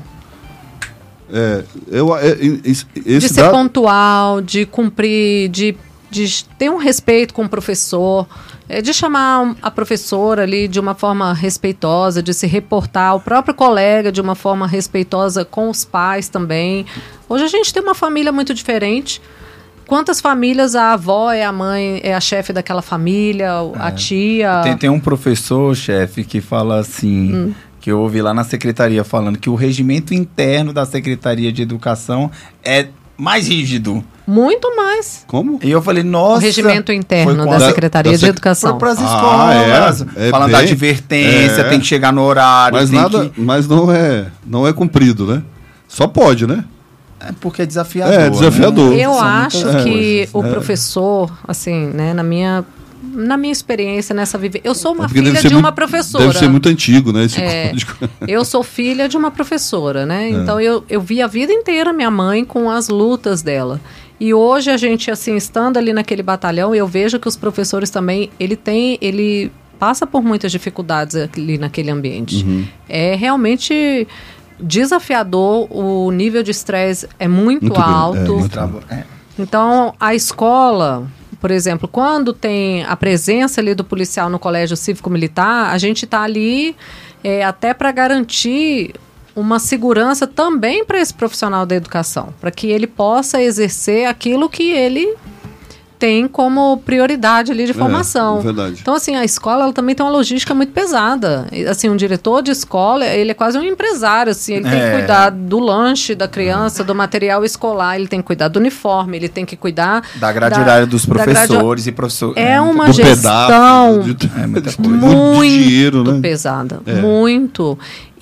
De ser pontual, de cumprir, de ter um respeito com o professor, de chamar a professora ali de uma forma respeitosa, de se reportar ao próprio colega de uma forma respeitosa com os pais também. Hoje a gente tem uma família muito diferente. Quantas famílias a avó é a mãe, é a chefe daquela família, a tia... Tem um professor, chefe, que fala assim... que eu ouvi lá na secretaria falando que o regimento interno da Secretaria de Educação é mais rígido. Muito mais. Como? E eu falei, nossa... O regimento interno da Secretaria de Educação. Para as escolas. Falando da advertência, tem que chegar no horário. Mas não é cumprido, né? Só pode, né? Porque é desafiador. É desafiador. Né? Eu acho que o professor, assim, né, na minha experiência nessa vivência... Eu sou uma filha de uma professora. Deve ser muito antigo, né, esse código. Eu sou filha de uma professora, né? Então eu vi a vida inteira minha mãe com as lutas dela. E hoje a gente, assim, estando ali naquele batalhão, eu vejo que os professores também, ele passa por muitas dificuldades ali naquele ambiente. É realmente desafiador, o nível de estresse é muito alto. Então, a escola... Por exemplo, quando tem a presença ali do policial no colégio cívico-militar, a gente está ali até para garantir uma segurança também para esse profissional da educação, para que ele possa exercer aquilo que ele tem como prioridade ali de formação. Verdade. Então, assim, a escola ela também tem uma logística muito pesada. Assim, um diretor de escola, ele é quase um empresário, assim, ele tem que cuidar do lanche da criança, do material escolar, ele tem que cuidar do uniforme, ele tem que cuidar da grade horária dos professores e professores. É uma gestão muito dinheiro, né? pesada, muito.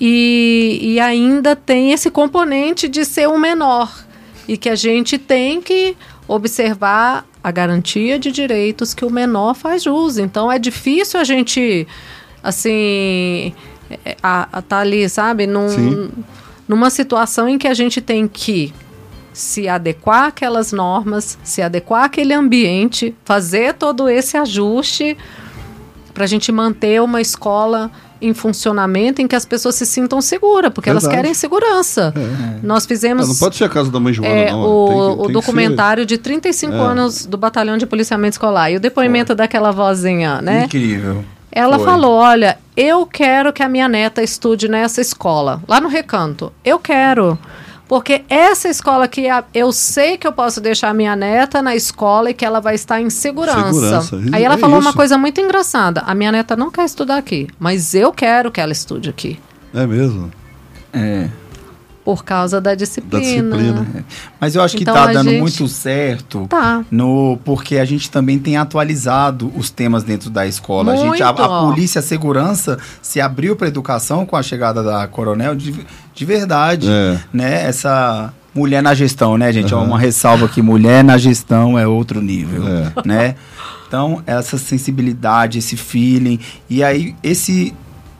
E ainda tem esse componente de ser o menor e que a gente tem que observar a garantia de direitos que o menor faz uso. Então, é difícil a gente, assim, tá ali, sabe, numa situação em que a gente tem que se adequar àquelas normas, se adequar àquele ambiente, fazer todo esse ajuste para a gente manter uma escola em funcionamento em que as pessoas se sintam seguras, porque elas querem segurança. Nós fizemos... Não pode ser a casa da mãe Joana, não. O documentário de 35 anos do Batalhão de Policiamento Escolar. E o depoimento daquela vozinha, né? Incrível. Ela falou, olha, eu quero que a minha neta estude nessa escola, lá no Recanto. Eu quero. Porque essa escola que eu sei que eu posso deixar a minha neta na escola e que ela vai estar em segurança. Aí ela falou uma coisa muito engraçada. A minha neta não quer estudar aqui, mas eu quero que ela estude aqui. É mesmo? É. Por causa da disciplina. Mas eu acho que está dando muito certo, porque a gente também tem atualizado os temas dentro da escola. A polícia, a segurança se abriu para a educação com a chegada da Coronel de verdade. Né? Essa mulher na gestão, né, gente? Uma ressalva aqui, mulher na gestão é outro nível, né? Então, essa sensibilidade, esse feeling, e aí esse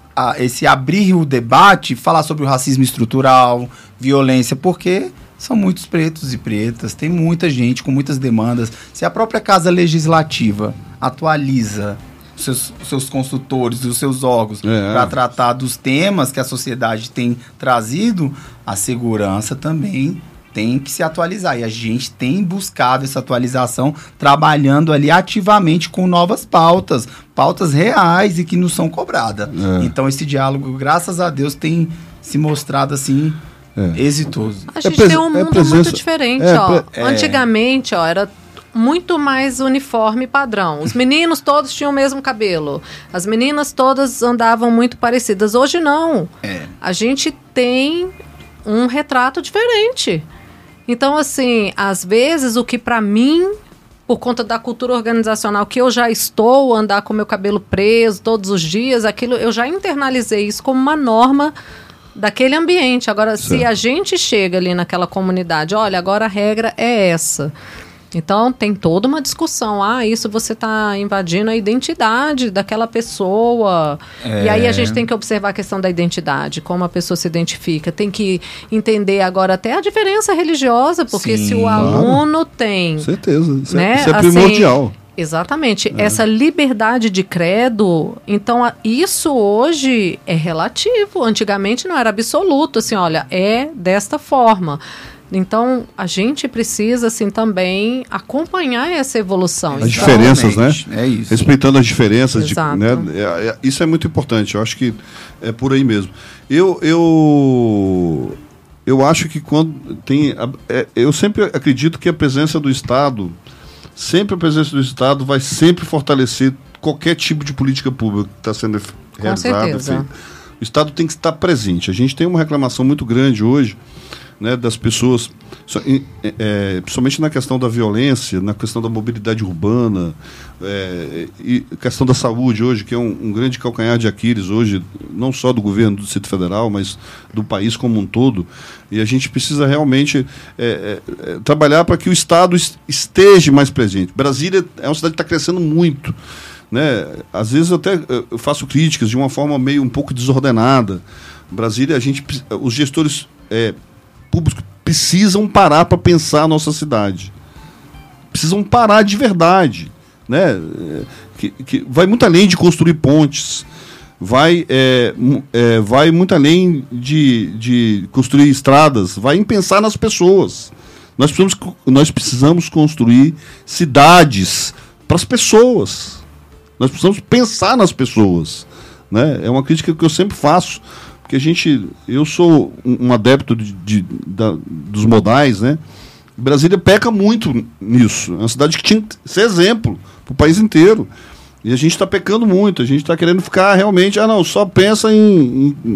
abrir o debate, falar sobre o racismo estrutural, violência, porque são muitos pretos e pretas, tem muita gente com muitas demandas. Se a própria Casa Legislativa atualiza os seus consultores, os seus órgãos para tratar dos temas que a sociedade tem trazido, a segurança também tem que se atualizar. E a gente tem buscado essa atualização, trabalhando ali ativamente com novas pautas reais e que nos são cobradas. Então, esse diálogo, graças a Deus, tem se mostrado assim exitoso. A gente tem um mundo muito diferente. Antigamente, era muito mais uniforme padrão. Os meninos todos tinham o mesmo cabelo. As meninas todas andavam muito parecidas. Hoje, não. A gente tem um retrato diferente. Então, assim, às vezes o que para mim, por conta da cultura organizacional que eu já estou, andar com meu cabelo preso todos os dias, aquilo, eu já internalizei isso como uma norma daquele ambiente. Agora, se a gente chega ali naquela comunidade, olha, agora a regra é essa. Então, tem toda uma discussão. Isso você está invadindo a identidade daquela pessoa. E aí a gente tem que observar a questão da identidade, como a pessoa se identifica. Tem que entender agora até a diferença religiosa, porque se o aluno tem... Certeza, isso é primordial. Exatamente. Essa liberdade de credo, então isso hoje é relativo. Antigamente não era absoluto, assim, olha, é desta forma. Então, a gente precisa, assim, também acompanhar essa evolução. As diferenças, né? É isso. Respeitando as diferenças. Exato. Isso é muito importante. Eu acho que é por aí mesmo. Eu acho que quando tem... eu sempre acredito que a presença do Estado vai sempre fortalecer qualquer tipo de política pública que está sendo realizada. O Estado tem que estar presente. A gente tem uma reclamação muito grande hoje, né, das pessoas, principalmente na questão da violência, na questão da mobilidade urbana, e questão da saúde hoje, que é um grande calcanhar de Aquiles hoje, não só do governo do Distrito Federal, mas do país como um todo. E a gente precisa realmente trabalhar para que o Estado esteja mais presente. Brasília é uma cidade que está crescendo muito, né? Às vezes eu faço críticas de uma forma meio um pouco desordenada. Brasília, os gestores públicos precisam parar para pensar a nossa cidade. Precisam parar de verdade, né? Que vai muito além de construir pontes, vai muito além de construir estradas, vai em pensar nas pessoas. Nós precisamos construir cidades para as pessoas. Nós precisamos pensar nas pessoas, né? É uma crítica que eu sempre faço. Porque eu sou um adepto dos modais, né? Brasília peca muito nisso. É uma cidade que tinha que ser exemplo para o país inteiro. E a gente está pecando muito. A gente está querendo ficar realmente... só pensa em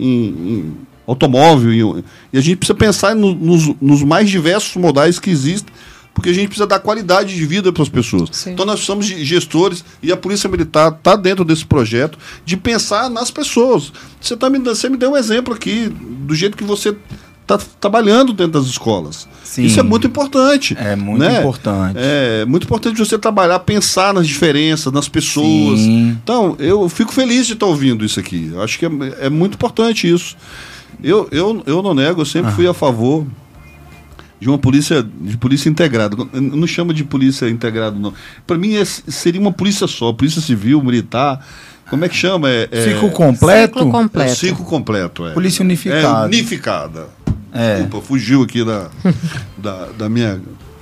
automóvel. E a gente precisa pensar nos mais diversos modais que existem, porque a gente precisa dar qualidade de vida para as pessoas. Sim. Então nós precisamos de gestores, e a Polícia Militar está dentro desse projeto, de pensar nas pessoas. Você me deu um exemplo aqui, do jeito que você está trabalhando dentro das escolas. Sim. Isso é muito importante. É muito importante. É muito importante você trabalhar, pensar nas diferenças, nas pessoas. Sim. Então, eu fico feliz de estar ouvindo isso aqui. Eu acho que é muito importante isso. Eu não nego, eu sempre fui a favor de uma polícia integrada. Eu não chamo de polícia integrada, não. Para mim seria uma polícia só, polícia civil, militar. Como é que chama? Ciclo completo? Ciclo completo. Ciclo completo, Polícia unificada. Unificada. Desculpa, fugiu aqui da minha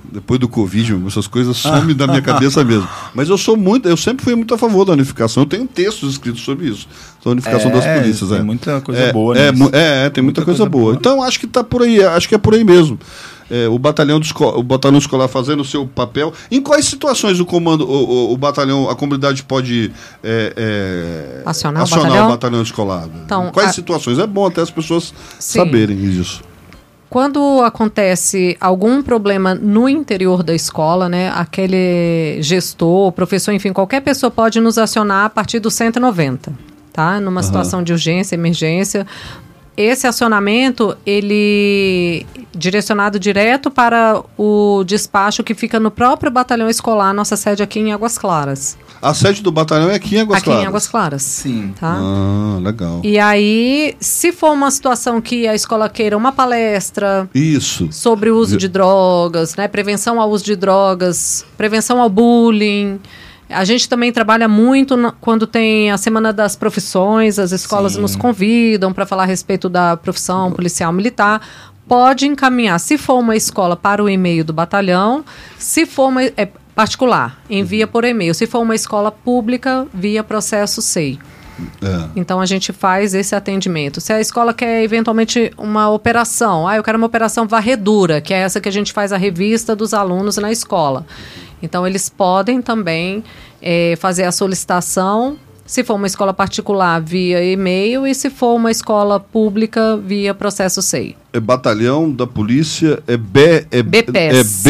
Depois do Covid, essas coisas somem da minha cabeça mesmo. Mas eu sempre fui muito a favor da unificação. Eu tenho textos escritos sobre isso. Da unificação das polícias. Tem muita coisa boa nisso. Tem muita coisa boa. Então, acho que tá por aí. Acho que é por aí mesmo. O batalhão escolar fazendo o seu papel. Em quais situações o batalhão, a comunidade pode acionar o batalhão escolar? Então, em quais situações? É bom até as pessoas saberem disso. Quando acontece algum problema no interior da escola, né, aquele gestor, professor, enfim, qualquer pessoa pode nos acionar a partir do 190, tá? Numa situação de urgência, emergência. Esse acionamento, ele direcionado direto para o despacho que fica no próprio batalhão escolar, nossa sede aqui em Águas Claras. A sede do batalhão é aqui em Águas Claras? Aqui em Águas Claras. Sim. Tá? Legal. E aí, se for uma situação que a escola queira uma palestra sobre o uso de drogas, né, prevenção ao uso de drogas, prevenção ao bullying... A gente também trabalha muito quando tem a Semana das Profissões, as escolas nos convidam para falar a respeito da profissão policial militar. Pode encaminhar, se for uma escola, para o e-mail do batalhão, se for uma particular, envia por e-mail. Se for uma escola pública, via processo SEI. Então a gente faz esse atendimento. Se a escola quer eventualmente uma operação, eu quero uma operação varredura, que é essa que a gente faz a revista dos alunos na escola. Então eles podem também fazer a solicitação, se for uma escola particular, via e-mail, e se for uma escola pública, via processo SEI. Batalhão da Polícia, BPESC.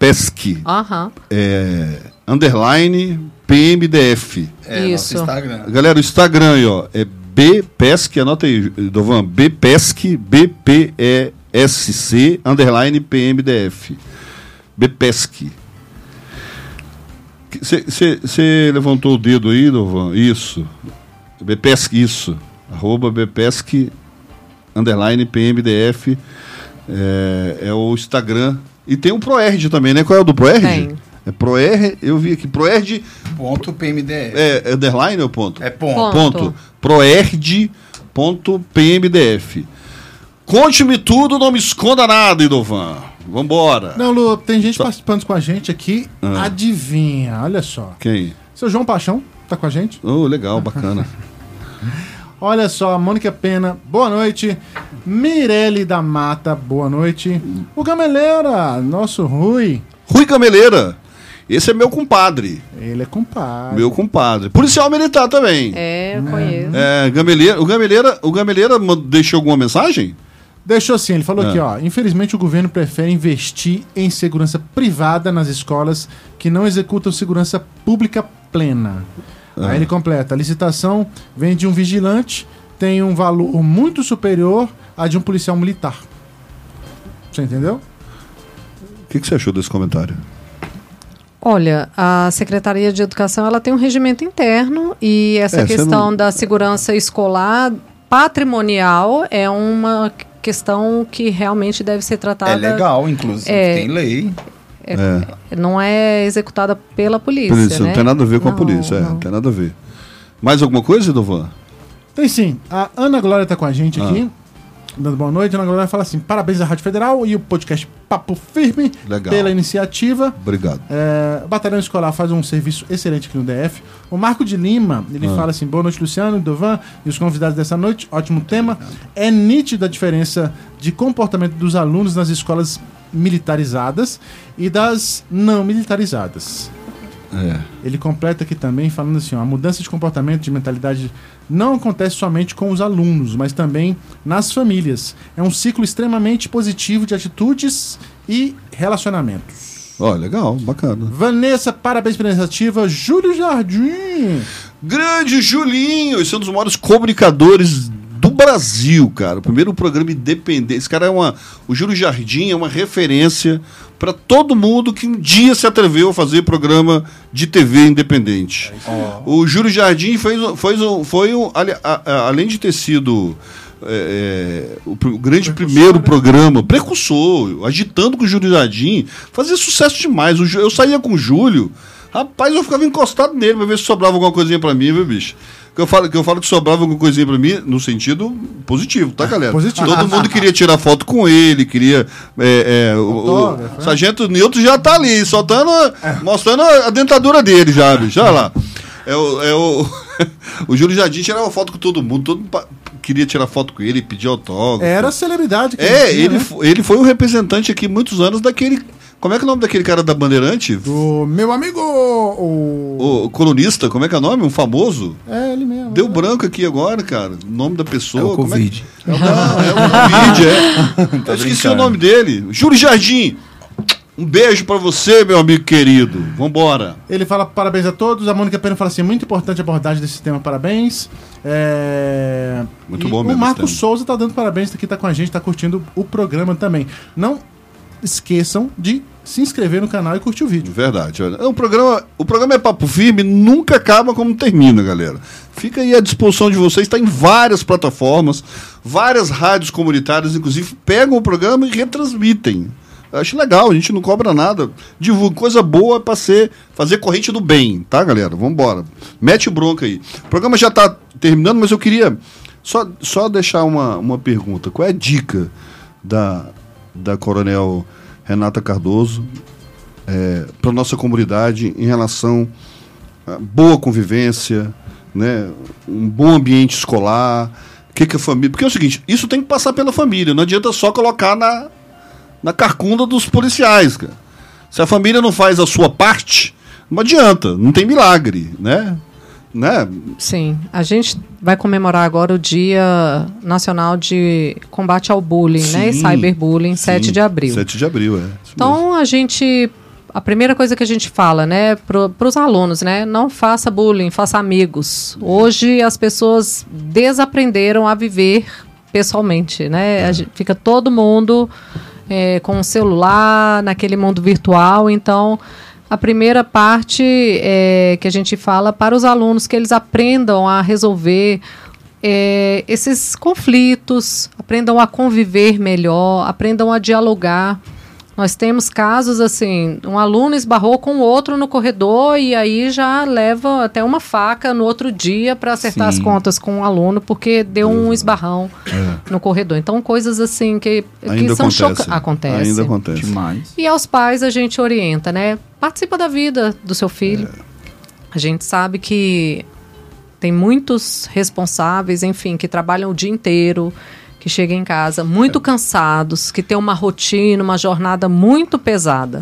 Underline PMDF. Isso. Nosso Instagram. Galera, o Instagram aí, ó, é BPESC, anota aí, Dovan, BPESC, BPESC, underline PMDF. BPESC. Você levantou o dedo aí, Dovan? Isso. BPESC, isso. @BPESC, underline PMDF. É o Instagram. E tem o ProERD também, né? Qual é o do ProERD? Tem. É ProERD, eu vi aqui, ProERD... .pmdf. É underline ou ponto? É ponto. Ponto. ProERD.pmdf. Conte-me tudo, não me esconda nada, Idovan. Vambora. Não, Lu, tem gente participando com a gente aqui. Adivinha, olha só. Quem? Seu João Paixão tá com a gente. Legal, bacana. Olha só, Mônica Pena, boa noite. Mirelle da Mata, boa noite. O Gameleira, nosso Rui Gameleira. Esse é meu compadre. Ele é compadre. Meu compadre. Policial militar também. Eu conheço. O Gameleira deixou alguma mensagem? Deixou sim, ele falou aqui, ó. Infelizmente o governo prefere investir em segurança privada nas escolas que não executam segurança pública plena. Aí ele completa, a licitação vem de um vigilante, tem um valor muito superior a de um policial militar. Você entendeu? O que você achou desse comentário? Olha, a Secretaria de Educação ela tem um regimento interno e essa questão da segurança escolar patrimonial é uma questão que realmente deve ser tratada... É legal, inclusive, tem lei. Não é executada pela polícia, né? Não tem nada a ver com a polícia, não tem nada a ver. Mais alguma coisa, Dovan? Tem sim. A Ana Glória tá com a gente aqui, dando boa noite. A Ana Glória fala assim, parabéns à Rádio Federal e o podcast Papo Firme pela iniciativa. Obrigado. O Batalhão Escolar faz um serviço excelente aqui no DF. O Marco de Lima, ele fala assim, boa noite, Luciano, Dovan e os convidados dessa noite, ótimo tema. É nítida a diferença de comportamento dos alunos nas escolas militarizadas e das não militarizadas. Ele completa aqui também falando assim, a mudança de comportamento, de mentalidade não acontece somente com os alunos, mas também nas famílias. É um ciclo extremamente positivo de atitudes e relacionamentos. Legal, bacana. Vanessa, parabéns pela iniciativa. Júlio Jardim. Grande Julinho, esse é um dos maiores comunicadores do Brasil, cara. O primeiro programa independente. Esse cara o Júlio Jardim é uma referência para todo mundo que um dia se atreveu a fazer programa de TV independente. O Júlio Jardim além de ter sido o grande primeiro programa, precursor, agitando com o Júlio Jardim, fazia sucesso demais. Eu saía com o Júlio, rapaz, eu ficava encostado nele pra ver se sobrava alguma coisinha pra mim, viu, bicho? que eu falo que sobrava alguma coisinha pra mim, no sentido positivo, tá, galera? Positivo. Todo mundo queria tirar foto com ele, queria... o Sargento Newton já tá ali, mostrando a dentadura dele já, bicho. Olha lá. O Júlio Jardim tirava foto com todo mundo queria tirar foto com ele, pedir autógrafo. Era a celebridade. Ele foi um representante aqui muitos anos daquele... Como é que é o nome daquele cara da Bandeirante? Do meu amigo... O colunista, como é que é o nome? Um famoso? É, ele mesmo. Deu branco aqui agora, cara. O nome da pessoa. É o Covid. É o Covid, Eu esqueci o nome dele. Júlio Jardim. Um beijo pra você, meu amigo querido. Vambora. Ele fala parabéns a todos. A Mônica Pena fala assim, muito importante a abordagem desse tema, parabéns. Muito bom mesmo. O Marcos Souza tá dando parabéns, aqui tá com a gente, tá curtindo o programa também. Não esqueçam de se inscrever no canal e curtir o vídeo. Verdade. O programa é papo firme, nunca acaba como termina, galera. Fica aí à disposição de vocês, está em várias plataformas, várias rádios comunitárias, inclusive, pegam o programa e retransmitem. Eu acho legal, a gente não cobra nada. Divulga coisa boa para fazer corrente do bem, tá, galera? Vambora. Mete bronca aí. O programa já está terminando, mas eu queria só deixar uma pergunta. Qual é a dica da Coronel Renata Cardoso para nossa comunidade em relação a boa convivência, né, um bom ambiente escolar, que a família... Porque é o seguinte, isso tem que passar pela família, não adianta só colocar na carcunda dos policiais, cara. Se a família não faz a sua parte, não adianta, não tem milagre, né? Sim, a gente vai comemorar agora o Dia Nacional de Combate ao Bullying, né? E Cyberbullying, 7 de abril. 7 de abril, Então, a primeira coisa que a gente fala, né, para os alunos, né, não faça bullying, faça amigos. Hoje as pessoas desaprenderam a viver pessoalmente, né? Fica todo mundo com o celular, naquele mundo virtual, então... A primeira parte que a gente fala para os alunos que eles aprendam a resolver esses conflitos, aprendam a conviver melhor, aprendam a dialogar. Nós temos casos assim, um aluno esbarrou com o outro no corredor e aí já leva até uma faca no outro dia para acertar as contas com o aluno porque deu um esbarrão no corredor. Então, coisas assim que são chocantes. Ainda acontece. Demais. E aos pais a gente orienta, né? Participa da vida do seu filho. A gente sabe que tem muitos responsáveis, enfim, que trabalham o dia inteiro, que chegam em casa muito cansados, que têm uma rotina, uma jornada muito pesada.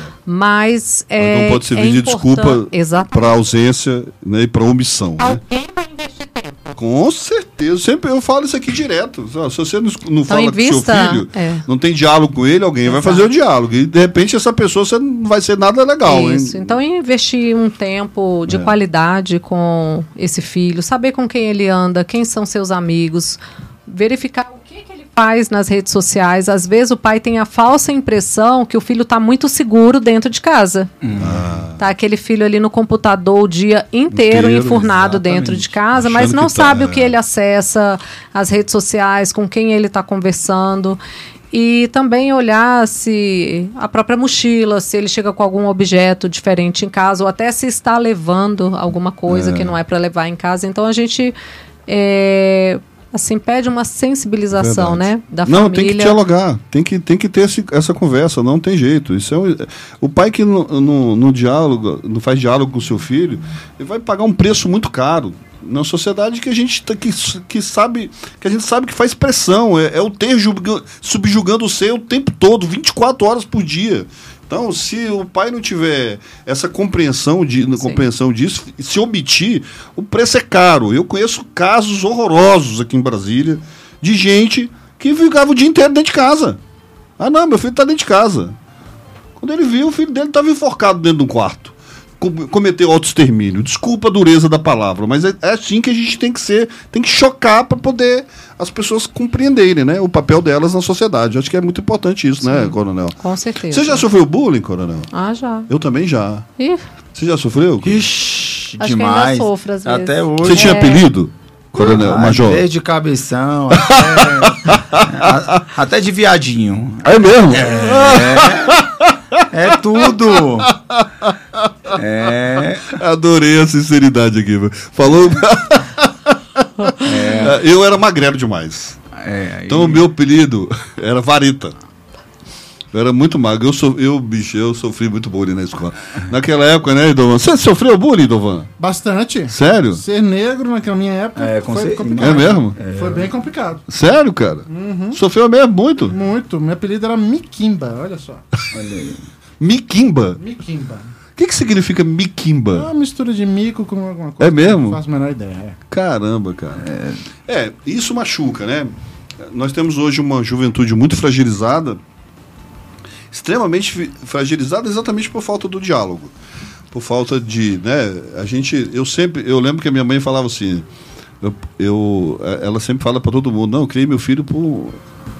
Mas não pode servir de desculpa para ausência, né, e para omissão. Alguém vai investir tempo. Com certeza. Sempre eu falo isso aqui direto. Se você não fala com seu filho, não tem diálogo com ele, alguém vai fazer o diálogo. E, de repente, essa pessoa você não vai ser nada legal. Isso. Hein? Então, investir um tempo de qualidade com esse filho, saber com quem ele anda, quem são seus amigos, verificar o que ele faz nas redes sociais. Às vezes o pai tem a falsa impressão que o filho está muito seguro dentro de casa. Tá aquele filho ali no computador o dia inteiro enfurnado dentro de casa, achando, mas não sabe o que ele acessa, as redes sociais, com quem ele está conversando. E também olhar se a própria mochila, se ele chega com algum objeto diferente em casa, ou até se está levando alguma coisa que não é para levar em casa. Então a gente assim, pede uma sensibilização, né, da família. Não, tem que dialogar, tem que ter essa conversa, não tem jeito. Isso o pai que não faz diálogo com o seu filho, ele vai pagar um preço muito caro na sociedade que a gente sabe que faz pressão, é o ter subjugando o ser o tempo todo, 24 horas por dia. Então, se o pai não tiver essa compreensão disso, se omitir, o preço é caro. Eu conheço casos horrorosos aqui em Brasília de gente que ficava o dia inteiro dentro de casa. Ah, não, meu filho está dentro de casa. Quando ele viu, o filho dele estava enforcado dentro de um quarto. Cometeu autoextermínio. Desculpa a dureza da palavra, mas é assim que a gente tem que chocar para poder as pessoas compreenderem, né, o papel delas na sociedade. Acho que é muito importante isso, né, Coronel? Com certeza. Você já sofreu bullying, Coronel? Ah, já. Eu também já. Ih. Você já sofreu? Ixi, acho demais. Que ainda sofro, às vezes. Até hoje. Você tinha apelido, Coronel, Major? Desde cabeção, até de viadinho. É mesmo? É tudo. Adorei a sinceridade aqui. Falou. Eu era magrelo demais. Então o meu apelido era Vareta. Eu era muito magro. Eu sofri muito bullying na escola. Naquela época, né, Idovan? Você sofreu bullying, Idovan? Bastante. Sério? Ser negro naquela minha época foi complicado. É mesmo? Foi bem complicado. Sério, cara? Sofreu mesmo muito? Muito. Meu apelido era Miquimba, olha só. Olha aí. Miquimba? Miquimba. O que significa Miquimba? É uma mistura de mico com alguma coisa. É mesmo? Não faço a menor ideia. Caramba, cara. Isso machuca, né? Nós temos hoje uma juventude muito fragilizada, extremamente fragilizada exatamente por falta do diálogo. Por falta de, né, eu lembro que a minha mãe falava assim, ela sempre fala para todo mundo, não, eu criei meu filho pro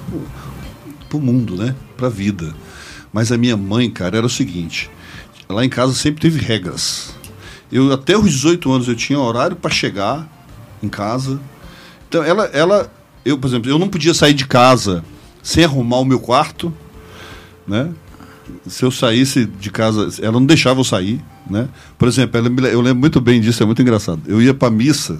mundo, né, pra vida. Mas a minha mãe, cara, era o seguinte, lá em casa sempre teve regras. Até os 18 anos eu tinha horário para chegar em casa. Então eu, por exemplo, eu não podia sair de casa sem arrumar o meu quarto, né? Se eu saísse de casa, ela não deixava eu sair, né? Por exemplo, eu lembro muito bem disso, é muito engraçado. Eu ia para missa,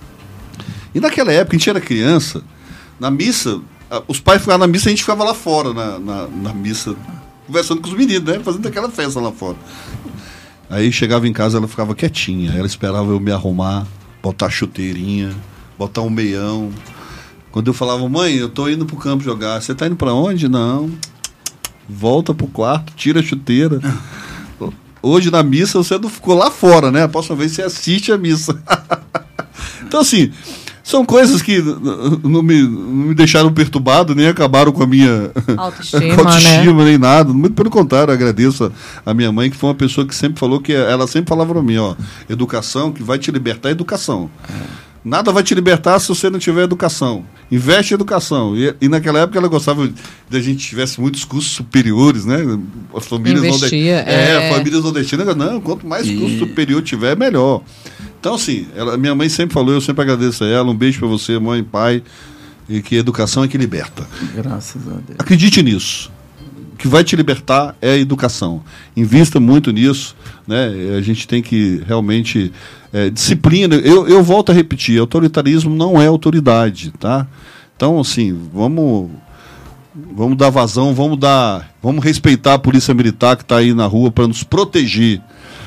e naquela época, a gente era criança, na missa, os pais ficavam na missa, a gente ficava lá fora, na missa, conversando com os meninos, né? Fazendo aquela festa lá fora. Aí chegava em casa, ela ficava quietinha, ela esperava eu me arrumar, botar a chuteirinha, botar um meião. Quando eu falava, mãe, eu tô indo pro campo jogar, você tá indo para onde? Não. Volta pro quarto, tira a chuteira. Hoje na missa você não ficou lá fora, né? A próxima vez você assiste a missa. Então, assim, são coisas que não me deixaram perturbado, nem acabaram com a minha autoestima, né? Nem nada. Muito pelo contrário, eu agradeço a minha mãe, que foi uma pessoa que sempre falou ela sempre falava para mim, ó, educação que vai te libertar é educação. Nada vai te libertar se você não tiver educação. Investe em educação. E naquela época ela gostava de a gente tivesse muitos cursos superiores, né? As famílias famílias nordestinas, não, quanto mais curso superior tiver, melhor. Então, assim, minha mãe sempre falou, eu sempre agradeço a ela, um beijo para você, mãe e pai, e que educação é que liberta. Graças a Deus. Acredite nisso. O que vai te libertar é a educação. Invista muito nisso, né? A gente tem que realmente... disciplina, eu volto a repetir, autoritarismo não é autoridade, tá? Então, assim, vamos dar vazão, vamos respeitar a polícia militar que está aí na rua para nos proteger.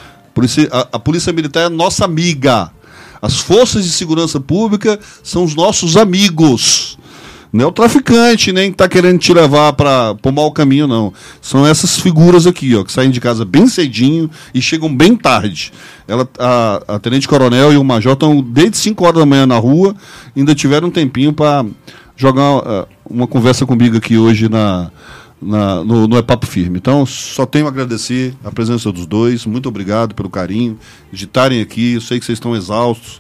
A polícia militar é nossa amiga. As forças de segurança pública são os nossos amigos. Não é o traficante, nem que está querendo te levar para o mau caminho, não. São essas figuras aqui, ó, que saem de casa bem cedinho e chegam bem tarde. A tenente-coronel e o major estão desde 5 horas da manhã na rua, ainda tiveram um tempinho para jogar uma conversa comigo aqui hoje no É Papo Firme. Então, só tenho a agradecer a presença dos dois. Muito obrigado pelo carinho de estarem aqui. Eu sei que vocês estão exaustos.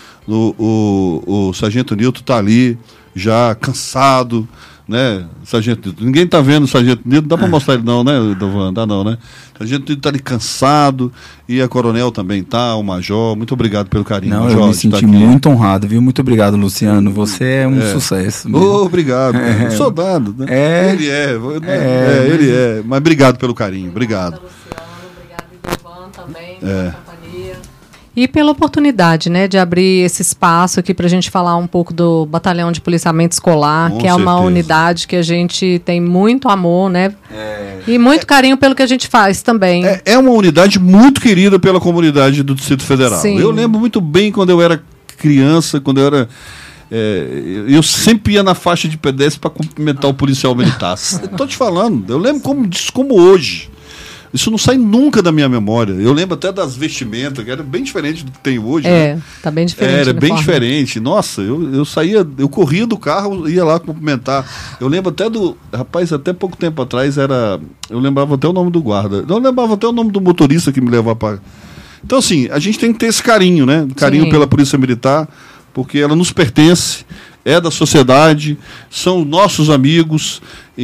O Sargento Nilton está ali, já cansado, né? Sargento Nilton. Ninguém está vendo o Sargento Nilton, não dá para mostrar ele não, né, Dovan? Dá não, né? O Sargento Nilton está ali cansado, e a Coronel também tá, o Major. Muito obrigado pelo carinho. Não, Major, eu me senti muito honrado, viu? Muito obrigado, Luciano. Você é um sucesso. Obrigado. Soldado, né? Ele é. Mas obrigado pelo carinho. Obrigado. Obrigado, Dovan, também, pela companhia. E pela oportunidade, né, de abrir esse espaço aqui para a gente falar um pouco do Batalhão de Policiamento Escolar, que é uma unidade que a gente tem muito amor, né? E muito carinho pelo que a gente faz também. É uma unidade muito querida pela comunidade do Distrito Federal. Sim. Eu lembro muito bem quando eu era criança, quando eu era... eu sempre ia na faixa de pedestre para cumprimentar o policial militar. Estou te falando, eu lembro disso como hoje. Isso não sai nunca da minha memória. Eu lembro até das vestimentas, que era bem diferente do que tem hoje. Né? Tá bem diferente. Era bem diferente. Nossa, eu corria do carro, ia lá cumprimentar. Eu lembro até até pouco tempo atrás, eu lembrava até o nome do guarda. Eu lembrava até o nome do motorista que me levava para... Então, assim, a gente tem que ter esse carinho, né? Carinho pela Polícia Militar, porque ela nos pertence, é da sociedade, são nossos amigos,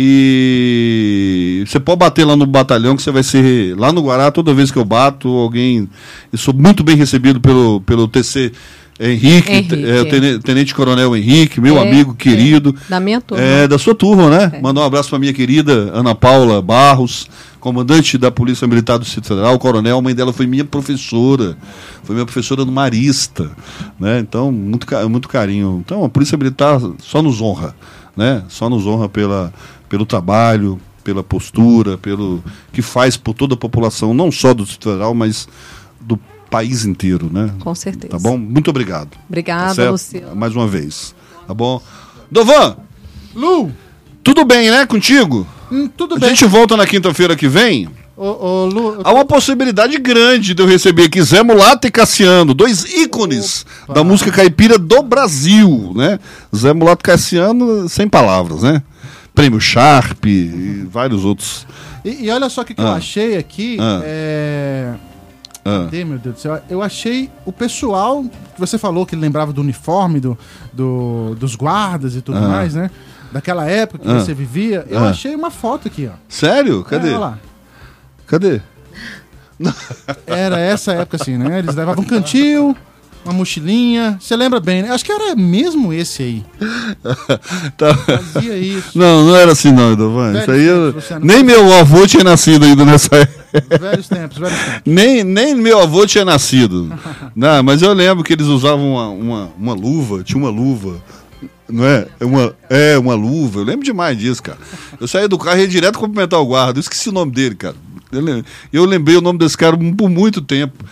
e você pode bater lá no batalhão, que você vai ser, lá no Guará, toda vez que eu bato, eu sou muito bem recebido pelo TC Henrique. O Tenente Coronel Henrique, meu amigo querido. Da minha turma. Da sua turma, né? Mandar um abraço para minha querida Ana Paula Barros, comandante da Polícia Militar do Distrito Federal, coronel. A mãe dela foi minha professora no Marista, né? Então, muito carinho. Então, a Polícia Militar só nos honra, né? Só nos honra pelo trabalho, pela postura, pelo que faz por toda a população, não só do Distrito Federal, mas do país inteiro, né? Com certeza. Tá bom? Muito obrigado. Obrigada, tá Luciano. Mais uma vez. Tá bom? Dovan! Lu! Tudo bem, né? Contigo? Tudo bem. A gente volta na quinta-feira que vem. Lu, há uma possibilidade grande de eu receber aqui Zé Mulato e Cassiano, 2 ícones da música caipira do Brasil, né? Zé Mulato e Cassiano, sem palavras, né? Prêmio Sharp e vários outros. E olha só o que eu achei aqui. Cadê, meu Deus do céu? Eu achei o pessoal que você falou que lembrava do uniforme dos guardas e tudo mais, né? Daquela época que você vivia. Eu achei uma foto aqui, ó. Sério? Cadê? Olha lá. Cadê? Era essa época assim, né? Eles levavam um cantil, uma mochilinha. Você lembra bem, né? Acho que era mesmo esse aí. Tá. Fazia isso. Não era assim não, Edovan. Isso aí nem meu avô tinha nascido ainda nessa época. Velhos tempos. Nem meu avô tinha nascido. Não, mas eu lembro que eles usavam uma luva, tinha uma luva. Não é? Uma luva. Eu lembro demais disso, cara. Eu saía do carro e ia direto cumprimentar o guarda. Eu esqueci o nome dele, cara. Eu lembrei o nome desse cara por muito tempo.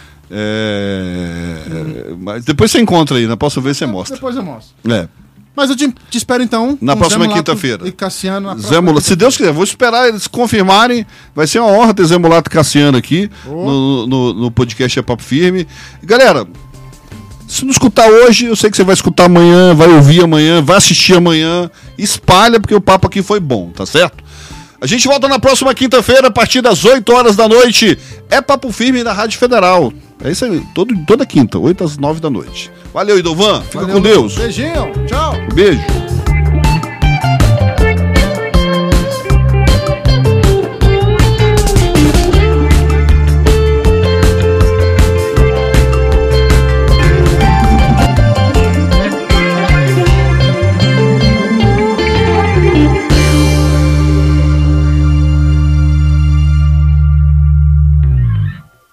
Mas depois você encontra aí, na próxima vez você mostra. Depois eu mostro. Mas eu te espero então. Na próxima quinta-feira. E Cassiano na Zé Mulato, se Deus quiser, vou esperar eles confirmarem. Vai ser uma honra ter Zé Mulato e Cassiano aqui no podcast É Papo Firme. Galera, se não escutar hoje, eu sei que você vai escutar amanhã, vai ouvir amanhã, vai assistir amanhã. Espalha, porque o papo aqui foi bom, tá certo? A gente volta na próxima quinta-feira, a partir das 8 horas da noite. É Papo Firme da Rádio Federal. É isso aí, toda quinta, 8 às 9 da noite. Valeu, Idovan. Fica com Deus. Beijinho. Tchau. Beijo.